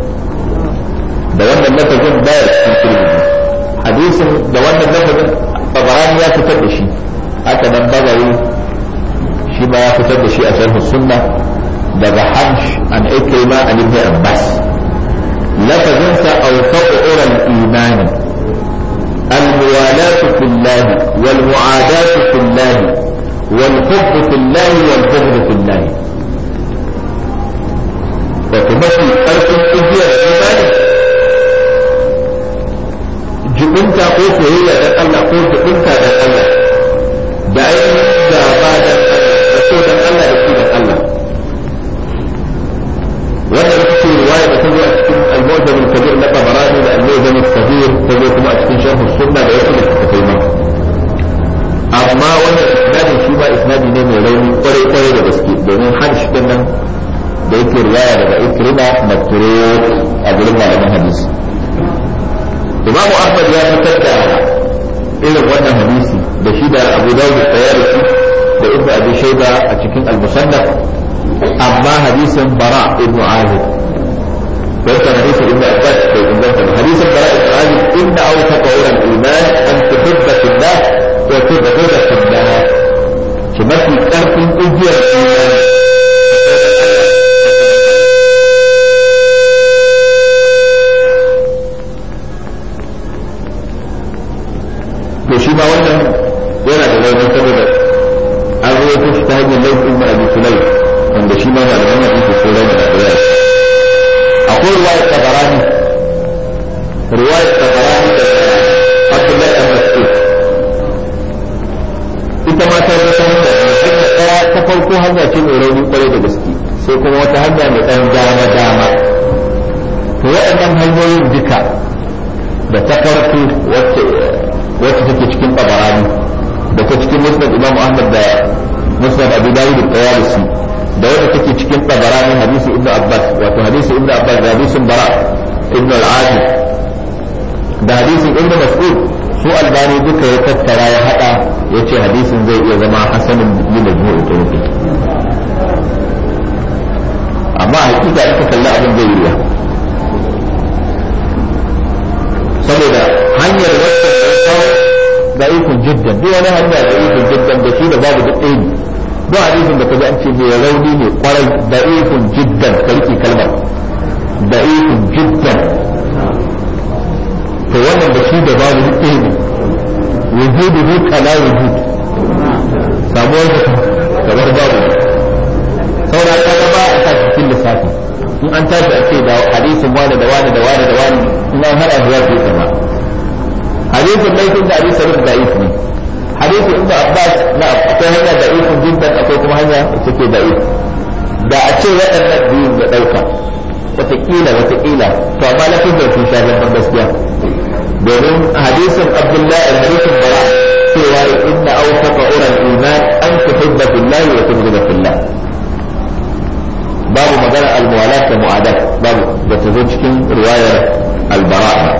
baya cikin Tirmidhi hadisin da wannan lafazin Tabarani ya fitar da shi haka nan Bagawi shi ba ya fitar da shi a sharh sunna daga Hamsh an Ikrima an Ibn Abbas lafazin sa awfaqu al-iman الموالاة في الله والمعاداة في الله والحب في الله والبغض في الله وتمثل أرض الإجياء الإيمان جبنت أقول هي الله أقول جبنت الله دعين جابادا رسولا الله رسولا الله وانا رسول رواية تجي المعجم الكبير لطبراني المعجم الصغير تجي كما أتكون شرح السنة ليكون التقيمة amma wannan isnadin shi ba isnadi ne mai rauni kwarai da gaske domin hadis din nan da yake riwaya daga Ikrima matruk a gurin malaman hadisi Imam Ahmad ya fitar da irin wannan hadisi da shi da Abu Dawud al-Tayalisi da Ibn Abi Shayba a cikin al-Musannaf amma hadisin Bara ibn Azib wannan hadisin Ibn Abbas bai inganta hadisin Bara ibn Azib inna awsaqa al-iman an tuhibba fillah وتبغض في الله كمثل كرف أجير وشيما وانا yana da launin saboda an ruwaito shi ta hanyar laifin ibn abi sulaim wanda shi ma malaman hadisi ko rauni da daya akwai riwayat tabarani da Abdullah ibn Mas'ud ita ma ta zata hanya ɗaya ta farko hanya ce mai rauni kwarai da gaske sai kuma wata hanya mai ɗan dama to waɗannan hanyoyin duka da ta farko wacce take cikin tabarani da ta cikin musnad Imam Ahmad da musnad Abu Dawud al-Tayalisi da wacce take cikin tabarani hadisi Ibn Abbas wato hadisi Ibn Abbas da hadisin Bara ibn al-Azib da hadisin Ibn Mas'ud su albani duka ya tattara ya hada ya ce hadisin zai iya zama hasanin yi majmu'u turuqi amma hakika ita kalla abin zai yi saboda hanyar wacce da ikon jiddan duk wani hanya da ikon jiddan da shi da babu duk ɗaya duk hadisin da kaji an ce mai rauni ne kwarai da ikon jiddan karki kalmar da ikon jiddan to wannan da shi da babu duk ɗaya ne wujudu kala wujud samuwar kamar babu saura ta gaba a ta cikin lissafi in an tashi a ce da hadisin wani da wani da wani da wani in an haɗa zuwa su yi sama hadisin laifin da hadisin rufe da ne hadisin ibn Abbas na akwai hanya da ifin jiddan akwai kuma hanya da take da if da a ce waɗannan biyun da ɗauka wataƙila to amma lafin da sun sha zaman gaskiya domin hadisin Abdullahi hadisin Bara cewa inna awsaqa ural iman an tuhibba billahi wa tubghida fillah babu magana al-muwalat da mu'adat babu da ta zo cikin riwayar al-Bara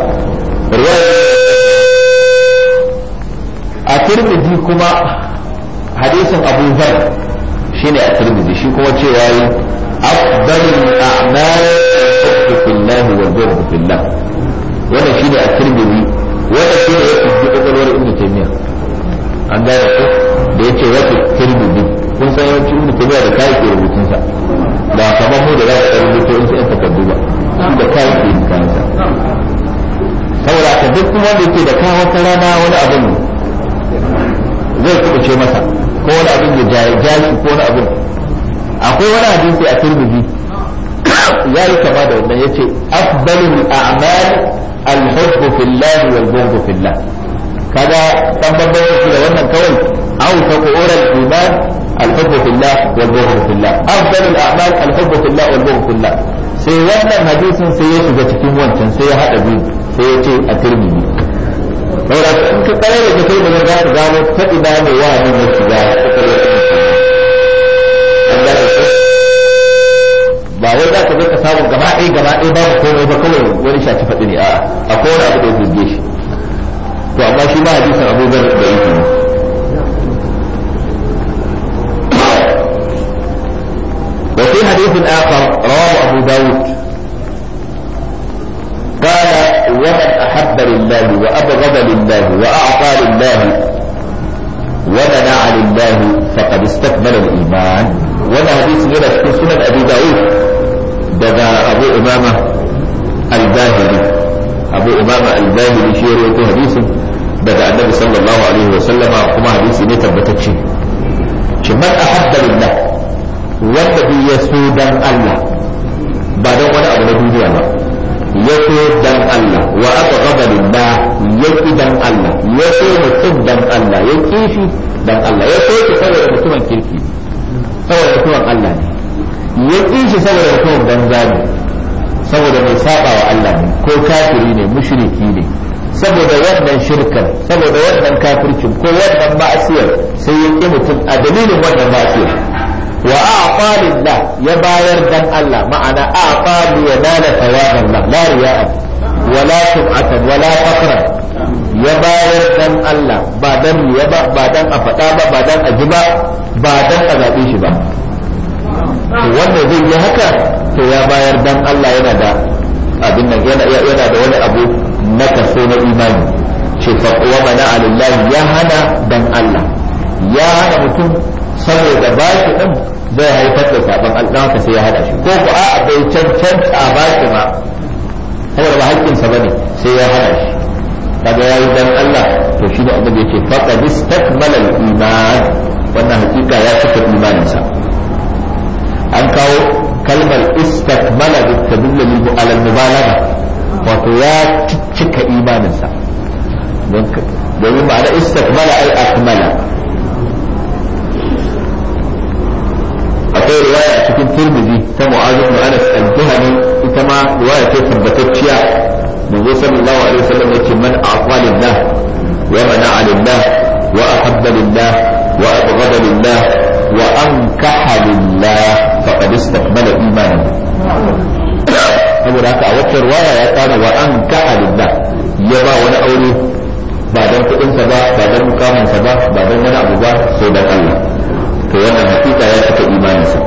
a Tirmidhi kuma hadisin Abu Dharr shine a Tirmidhi shi kuma cewa yi afdalul a'mal al-hubbu fillahi wal bughdu fillah wannan shine a Tirmidhi wannan shine yake cikin kokolwar Ibn Taymiyyah an gane ko da yace wata Tirmidhi kun san yawanci Ibn Taymiyyah da kai ke rubutun sa ba kamar mu da za ka rubuto in sai takaddu ba da kai ke kansa saboda ka duk kuma wanda yake da kawo wata rana wani abin zai kubuce masa ko wani abin da jaji ko wani abin akwai wani hadisi a Tirmidhi yayi kama da wannan yace afdalul a'mal al-hubbu fillah wal bughdu fillah kaga dan babban shi da wannan kawai aw taqura al-iman al-hubbu fillah wal bughdu fillah afdalul a'mal al-hubbu fillah wal bughdu fillah sai wannan hadisin sai ya shiga cikin wancan sai ya hada biyu sai ya ce a Tirmidhi saboda in ka tsare da kai da za ka gano ta ina ne wa ne ne shiga ba wai za ka zo ka samu gaba ɗaya babu komai ba kawai wani shafi faɗi ne a'a akwai wani abu da ya zurge shi to amma shi ma hadisin Abu Dharr da yake ne وفي حديث آخر رواه أبو داود قال ومن أحب لله وأبغض لله وأعطى لله ومنع لله فقد استكمل الإيمان وما حديث هنا في سنن أبي داود دغا أبو أمامة الباهلي شير وكو حديث دغا النبي صلى الله عليه وسلم وكما حديث نتبتتشي من أحب لله والذي يسود الله بعد ولا أبو دنيا ba yaso dan Allah wa abghada lillah yaki dan Allah yaso mutum dan Allah ya kifi dan Allah yaso shi saboda mutumin kirki saboda mutumin Allah ne ya kishi saboda mutumin banza ne saboda mai saba wa Allah ne ko kafiri ne mushriki ne saboda wannan shirkan saboda wannan kafircin ko wannan ma'asiyar sai ya ki mutum a dalilin wannan ma'asiyar wa a'ta lillah ya bayar dan Allah ma'ana a'ta li yanala thawaban Allah la riya'a wala sum'atan wala faqran ya bayar dan Allah ba dan riya ba dan a fada ba dan a ji ba dan a zabe shi ba to wanda zai yi haka to ya bayar dan Allah yana da abin nan yana da wani abu na kaso na imani ce fa wa mana alillahi ya hana dan Allah ya hana mutum saboda ba shi din zai haifar da sabon Allah haka sai ya hada shi ko ko a bai cancanta a ba shi ba saboda ba haƙƙinsa bane sai ya hada shi kaga yayi dan Allah to shi da annabi yake faqad istakmala al-iman wannan hakika ya cika imaninsa an kawo kalmar istakmala da tadullu ala al-mubalagha wato ya cika imaninsa domin ma'ana istakmala ay akmala akwai riwaya a cikin Tirmidhi ta Mu'adh ibn Anas al-Juhani ita ma riwaya ce tabbatacciya manzo sallallahu alaihi wasallam yace man a'ta lillah wa mana'a lillah wa ahabba lillah wa abghada lillah wa ankaha lillah faqad istakmala imanahu saboda haka a wacce riwaya ya tsara wa ankaha lillah ya ba wani aure ba dan kudin sa ba dan mukamin sa ba dan wani abu ba sai dan Allah to wannan hakika ya cika imaninsa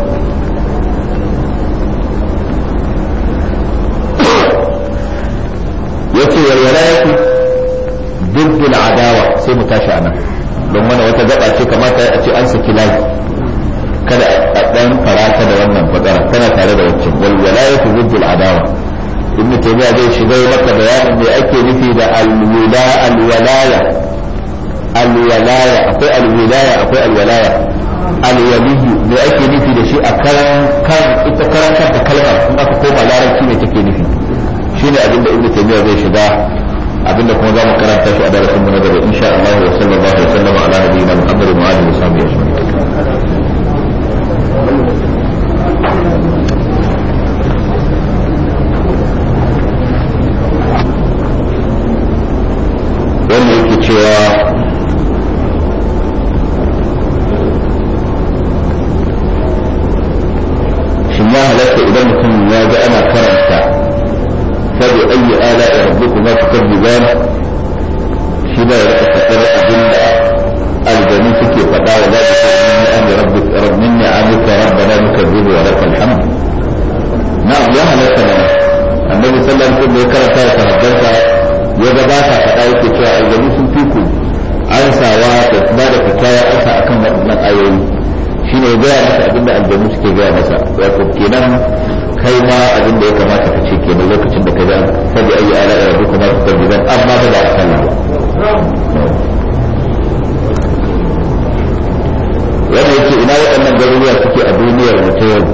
yace walwalayatu diddul adawa sai mu tashi anan don wannan wata gaba ce kamata a ce an saki layi kada a dan farata da wannan fadara tana tare da wacce walwalayatu diddul adawa ibnu taymiya zai shiga maka bayanin me ake nufi da alwilaya alwalaya akwai alwilaya akwai alwalaya. alwaliyu me ake nufi da shi a karan ita karantar da kalmar in aka koma larabci ne take nufi shine abinda ibnu taymiya zai shiga abinda kuma za mu karanta shi a darasin mu na gaba insha Allah wa sallallahu alaihi wa sallam ala nabiyina Muhammad wa alihi wa sahbihi ajma'in. wanda yake cewa shin ya halatta idan mutum ya ga ana karanta fabi ayi ala ya rabbukuma tukazziban shi da ya faɗar abin da aljanu suke faɗa wa zaɓi min ni'amika rabbana nukazzibu wa lakal hamd. na'am ya halatta mana annabi sallallahu alaihi wasallam ya karanta da sahabbansa ya ga ba sa faɗa yake cewa aljanu sun fi ku ansawa da ba da kyakkyawar ansa akan waɗannan ayoyi shine ya gaya masa abin da aljanu suke gaya masa wato kenan kai ma abin da ya kamata ka ce kenan lokacin da ka ga sabi ayi ala da rabbuka ma tukazziban amma ba a sallah ba. wanda yake ina waɗannan garuruwa suke a duniyar mu ta yau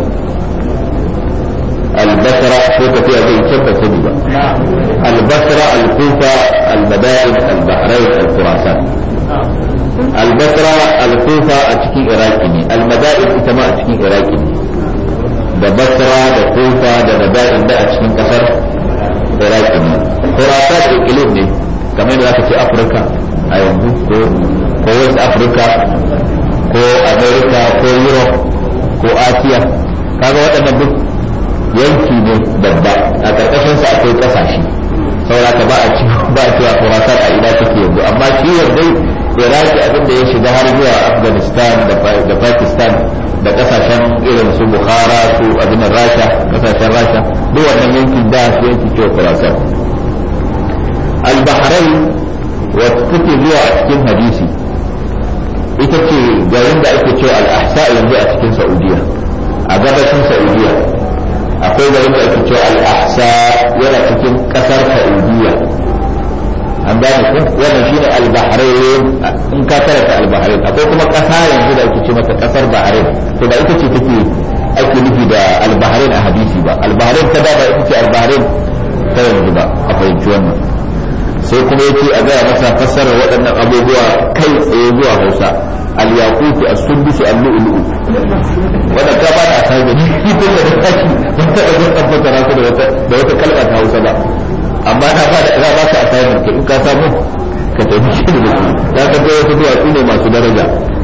البصرة كيف فيها زي كبة سببة البصرة الكوفة المدائن البحرين الخراسان. البصرة الكوفة أتكي إراكني المدائن إتما أتكي إراكني ده بصرة ده كوفة ده مدائن ده أتكي قصر إراكني. خراسان الكلمني كمان لا في أفريقيا أيضا كو ويست أفريقيا كو أمريكا كو يوروب كو آسيا كذا وقت نبدو yanki ne babba a ƙarƙashin sa akwai ƙasashe saboda ka ba a cewa Khurasan a ina take yanzu amma shi yanzu Iraki abin da ya shiga har zuwa Afghanistan da Pakistan da ƙasashen irin su Bukhara su abin Rasha ƙasashen Rasha duk wannan yankin da su yanki cewa Khurasan. Al-Bahrain wacce take zuwa a cikin hadisi ita ce garin da ake cewa Al-Ahsa yanzu a cikin Saudiya a gabashin Saudiya akwai garin da ake cewa al-ahsa yana cikin kasar saudiya an gane ko wannan shine al-bahrain in ka karanta al-bahrain akwai kuma kasa yanzu da ake ce mata kasar bahrain to ba ita ce take ake nufi da al-bahrain a hadisi ba al-bahrain ta da ba ita ce al-bahrain ta yanzu ba a fahimci wannan sai kuma yace a gaya masa fassarar waɗannan abubuwa kai tsaye zuwa Hausa al-yaqut as-sudus al-lu'lu wanda ka ba ta sai ni ko da kashi wanda da tabbata ra da wata kalma ta Hausa ba amma na ba da ba ka assignment in ka samu ka tafi shi da shi za ka ga wata duwatsu ne masu daraja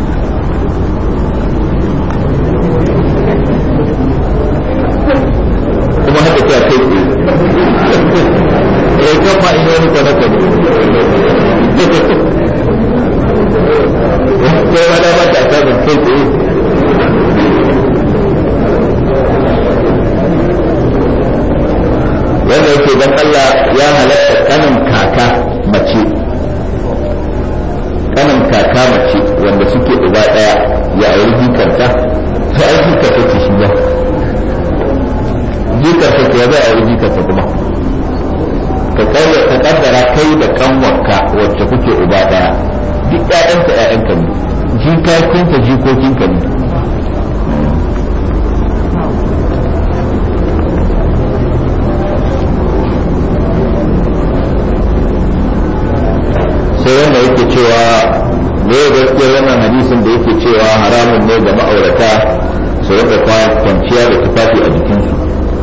kuma haka ta kai kan ma ina wani kwanaka ne ko wani ba ta assignment kai tsaye wanda yake don Allah ya halatta kanin kaka mace wanda suke uba daya ya auri jikarta sai ai jikarta ce shi ba jikarta ce ya zai auri jikarta kuma ka kaddara kai da kanwarka wacce kuke uba daya duk ƴaƴanka ne jikokinka ne sai wanda yake cewa me ya gaskiyar wannan hadisin da yake cewa haramun ne ga ma'aurata su rika kwanciya da tufafi a jikinsu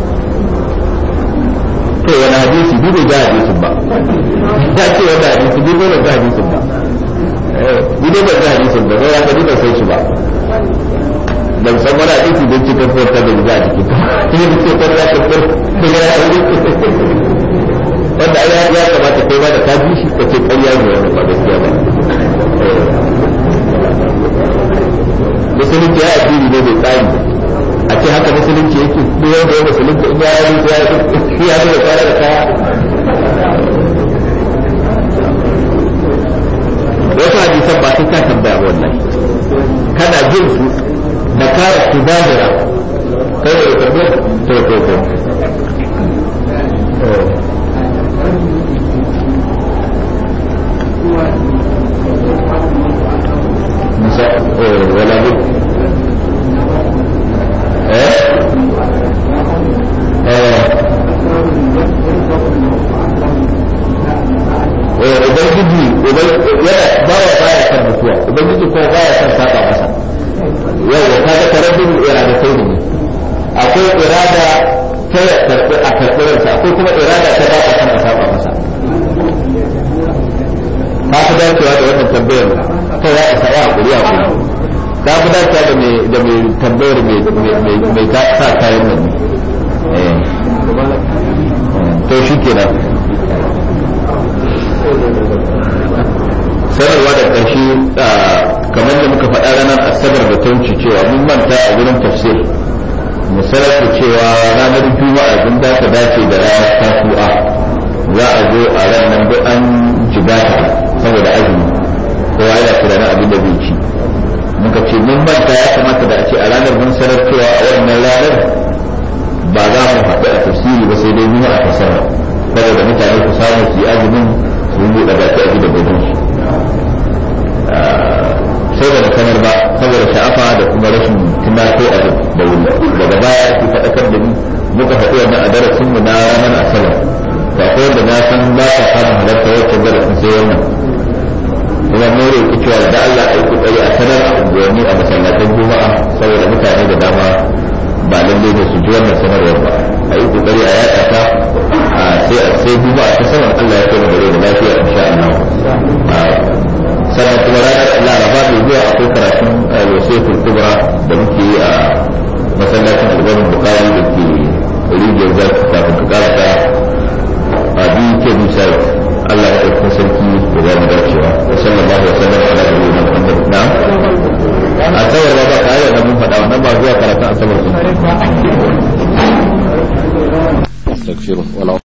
to wani hadisi duk da hadisin ba ya ce wani hadisi duk da hadisin ba duk da hadisin ba sai ya ka duka sai shi ba ban san wani hadisi don cikin farka da za a jikin ne ce farka ta wanda ya kamata kai ma da ka ji shi ka ce ƙarya ne wanda ba gaskiya ba musulunci ya addini ne bai tsari a ce haka musulunci yake duk wanda ya musulunci in ya yi ya zo da kaya da kaya wasu hadisan ba sai ka tambaya ba wallahi kana jin su da kaya su zahira kai da tambaya to ubangiji yana baya kan mutuwa, ubangiji kuma baya kan saba masa. Yau kaga taraddud irada sai ne, akwai irada ta karɓi a karɓarsa, akwai kuma irada ta ba a kan saba masa. Ka fi dacewa da wannan tambayar ta ya isa ya hakuri a kuma. Ka fi dacewa da mai tambayar mai sa kayan nan. To shi kenan. Sanarwa da ƙarshe kamar da muka faɗa ranar asabar da ta wuce cewa mun manta a wurin tafsir mu sanar da cewa ranar juma'a sun da ta dace da ranar tasu'a za a zo a ranar duk an jigata saboda azumi kowa yana tunanin abin da zai ci. Muka ce mun manta ya kamata da a ce a ranar mun sanar cewa a wannan ranar ba za mu haɗu a tafsiri ba sai dai juma'a ta sanar saboda mutane ku samu su yi azumin su yi da baki a gida gudun su. Sai da sanar ba saboda sha'afa da kuma rashin tunato a da wuri daga baya ake faɗakar da ni muka faɗi wannan a darasin mu na ranar asabar. To akwai wanda na san ba ta samun halarta wancan darasin sai wannan kuma mun roƙi cewa da Allah a yi kokari a sanar a unguwanni a masallatan juma'a saboda mutane da dama ba lalle ne su ji wannan sanarwar ba. A yi kokari a yaɗa ta sai juma'a ta sanar Allah ya kai mu da lafiya insha Allah. Sannan kuma ranar laraba mai zuwa akwai karatun al-wasaitul kubra da muke yi a masallacin albanin bukari da ke rijiyar zaki kafin ka karata a biyu ke musa Allah ya ɗauki sarki da za mu dacewa wa sallallahu wa sallam ala nabiyina Muhammad. Na'am asabar ba ka yi da mun faɗa wannan ba zuwa karatun asabar sun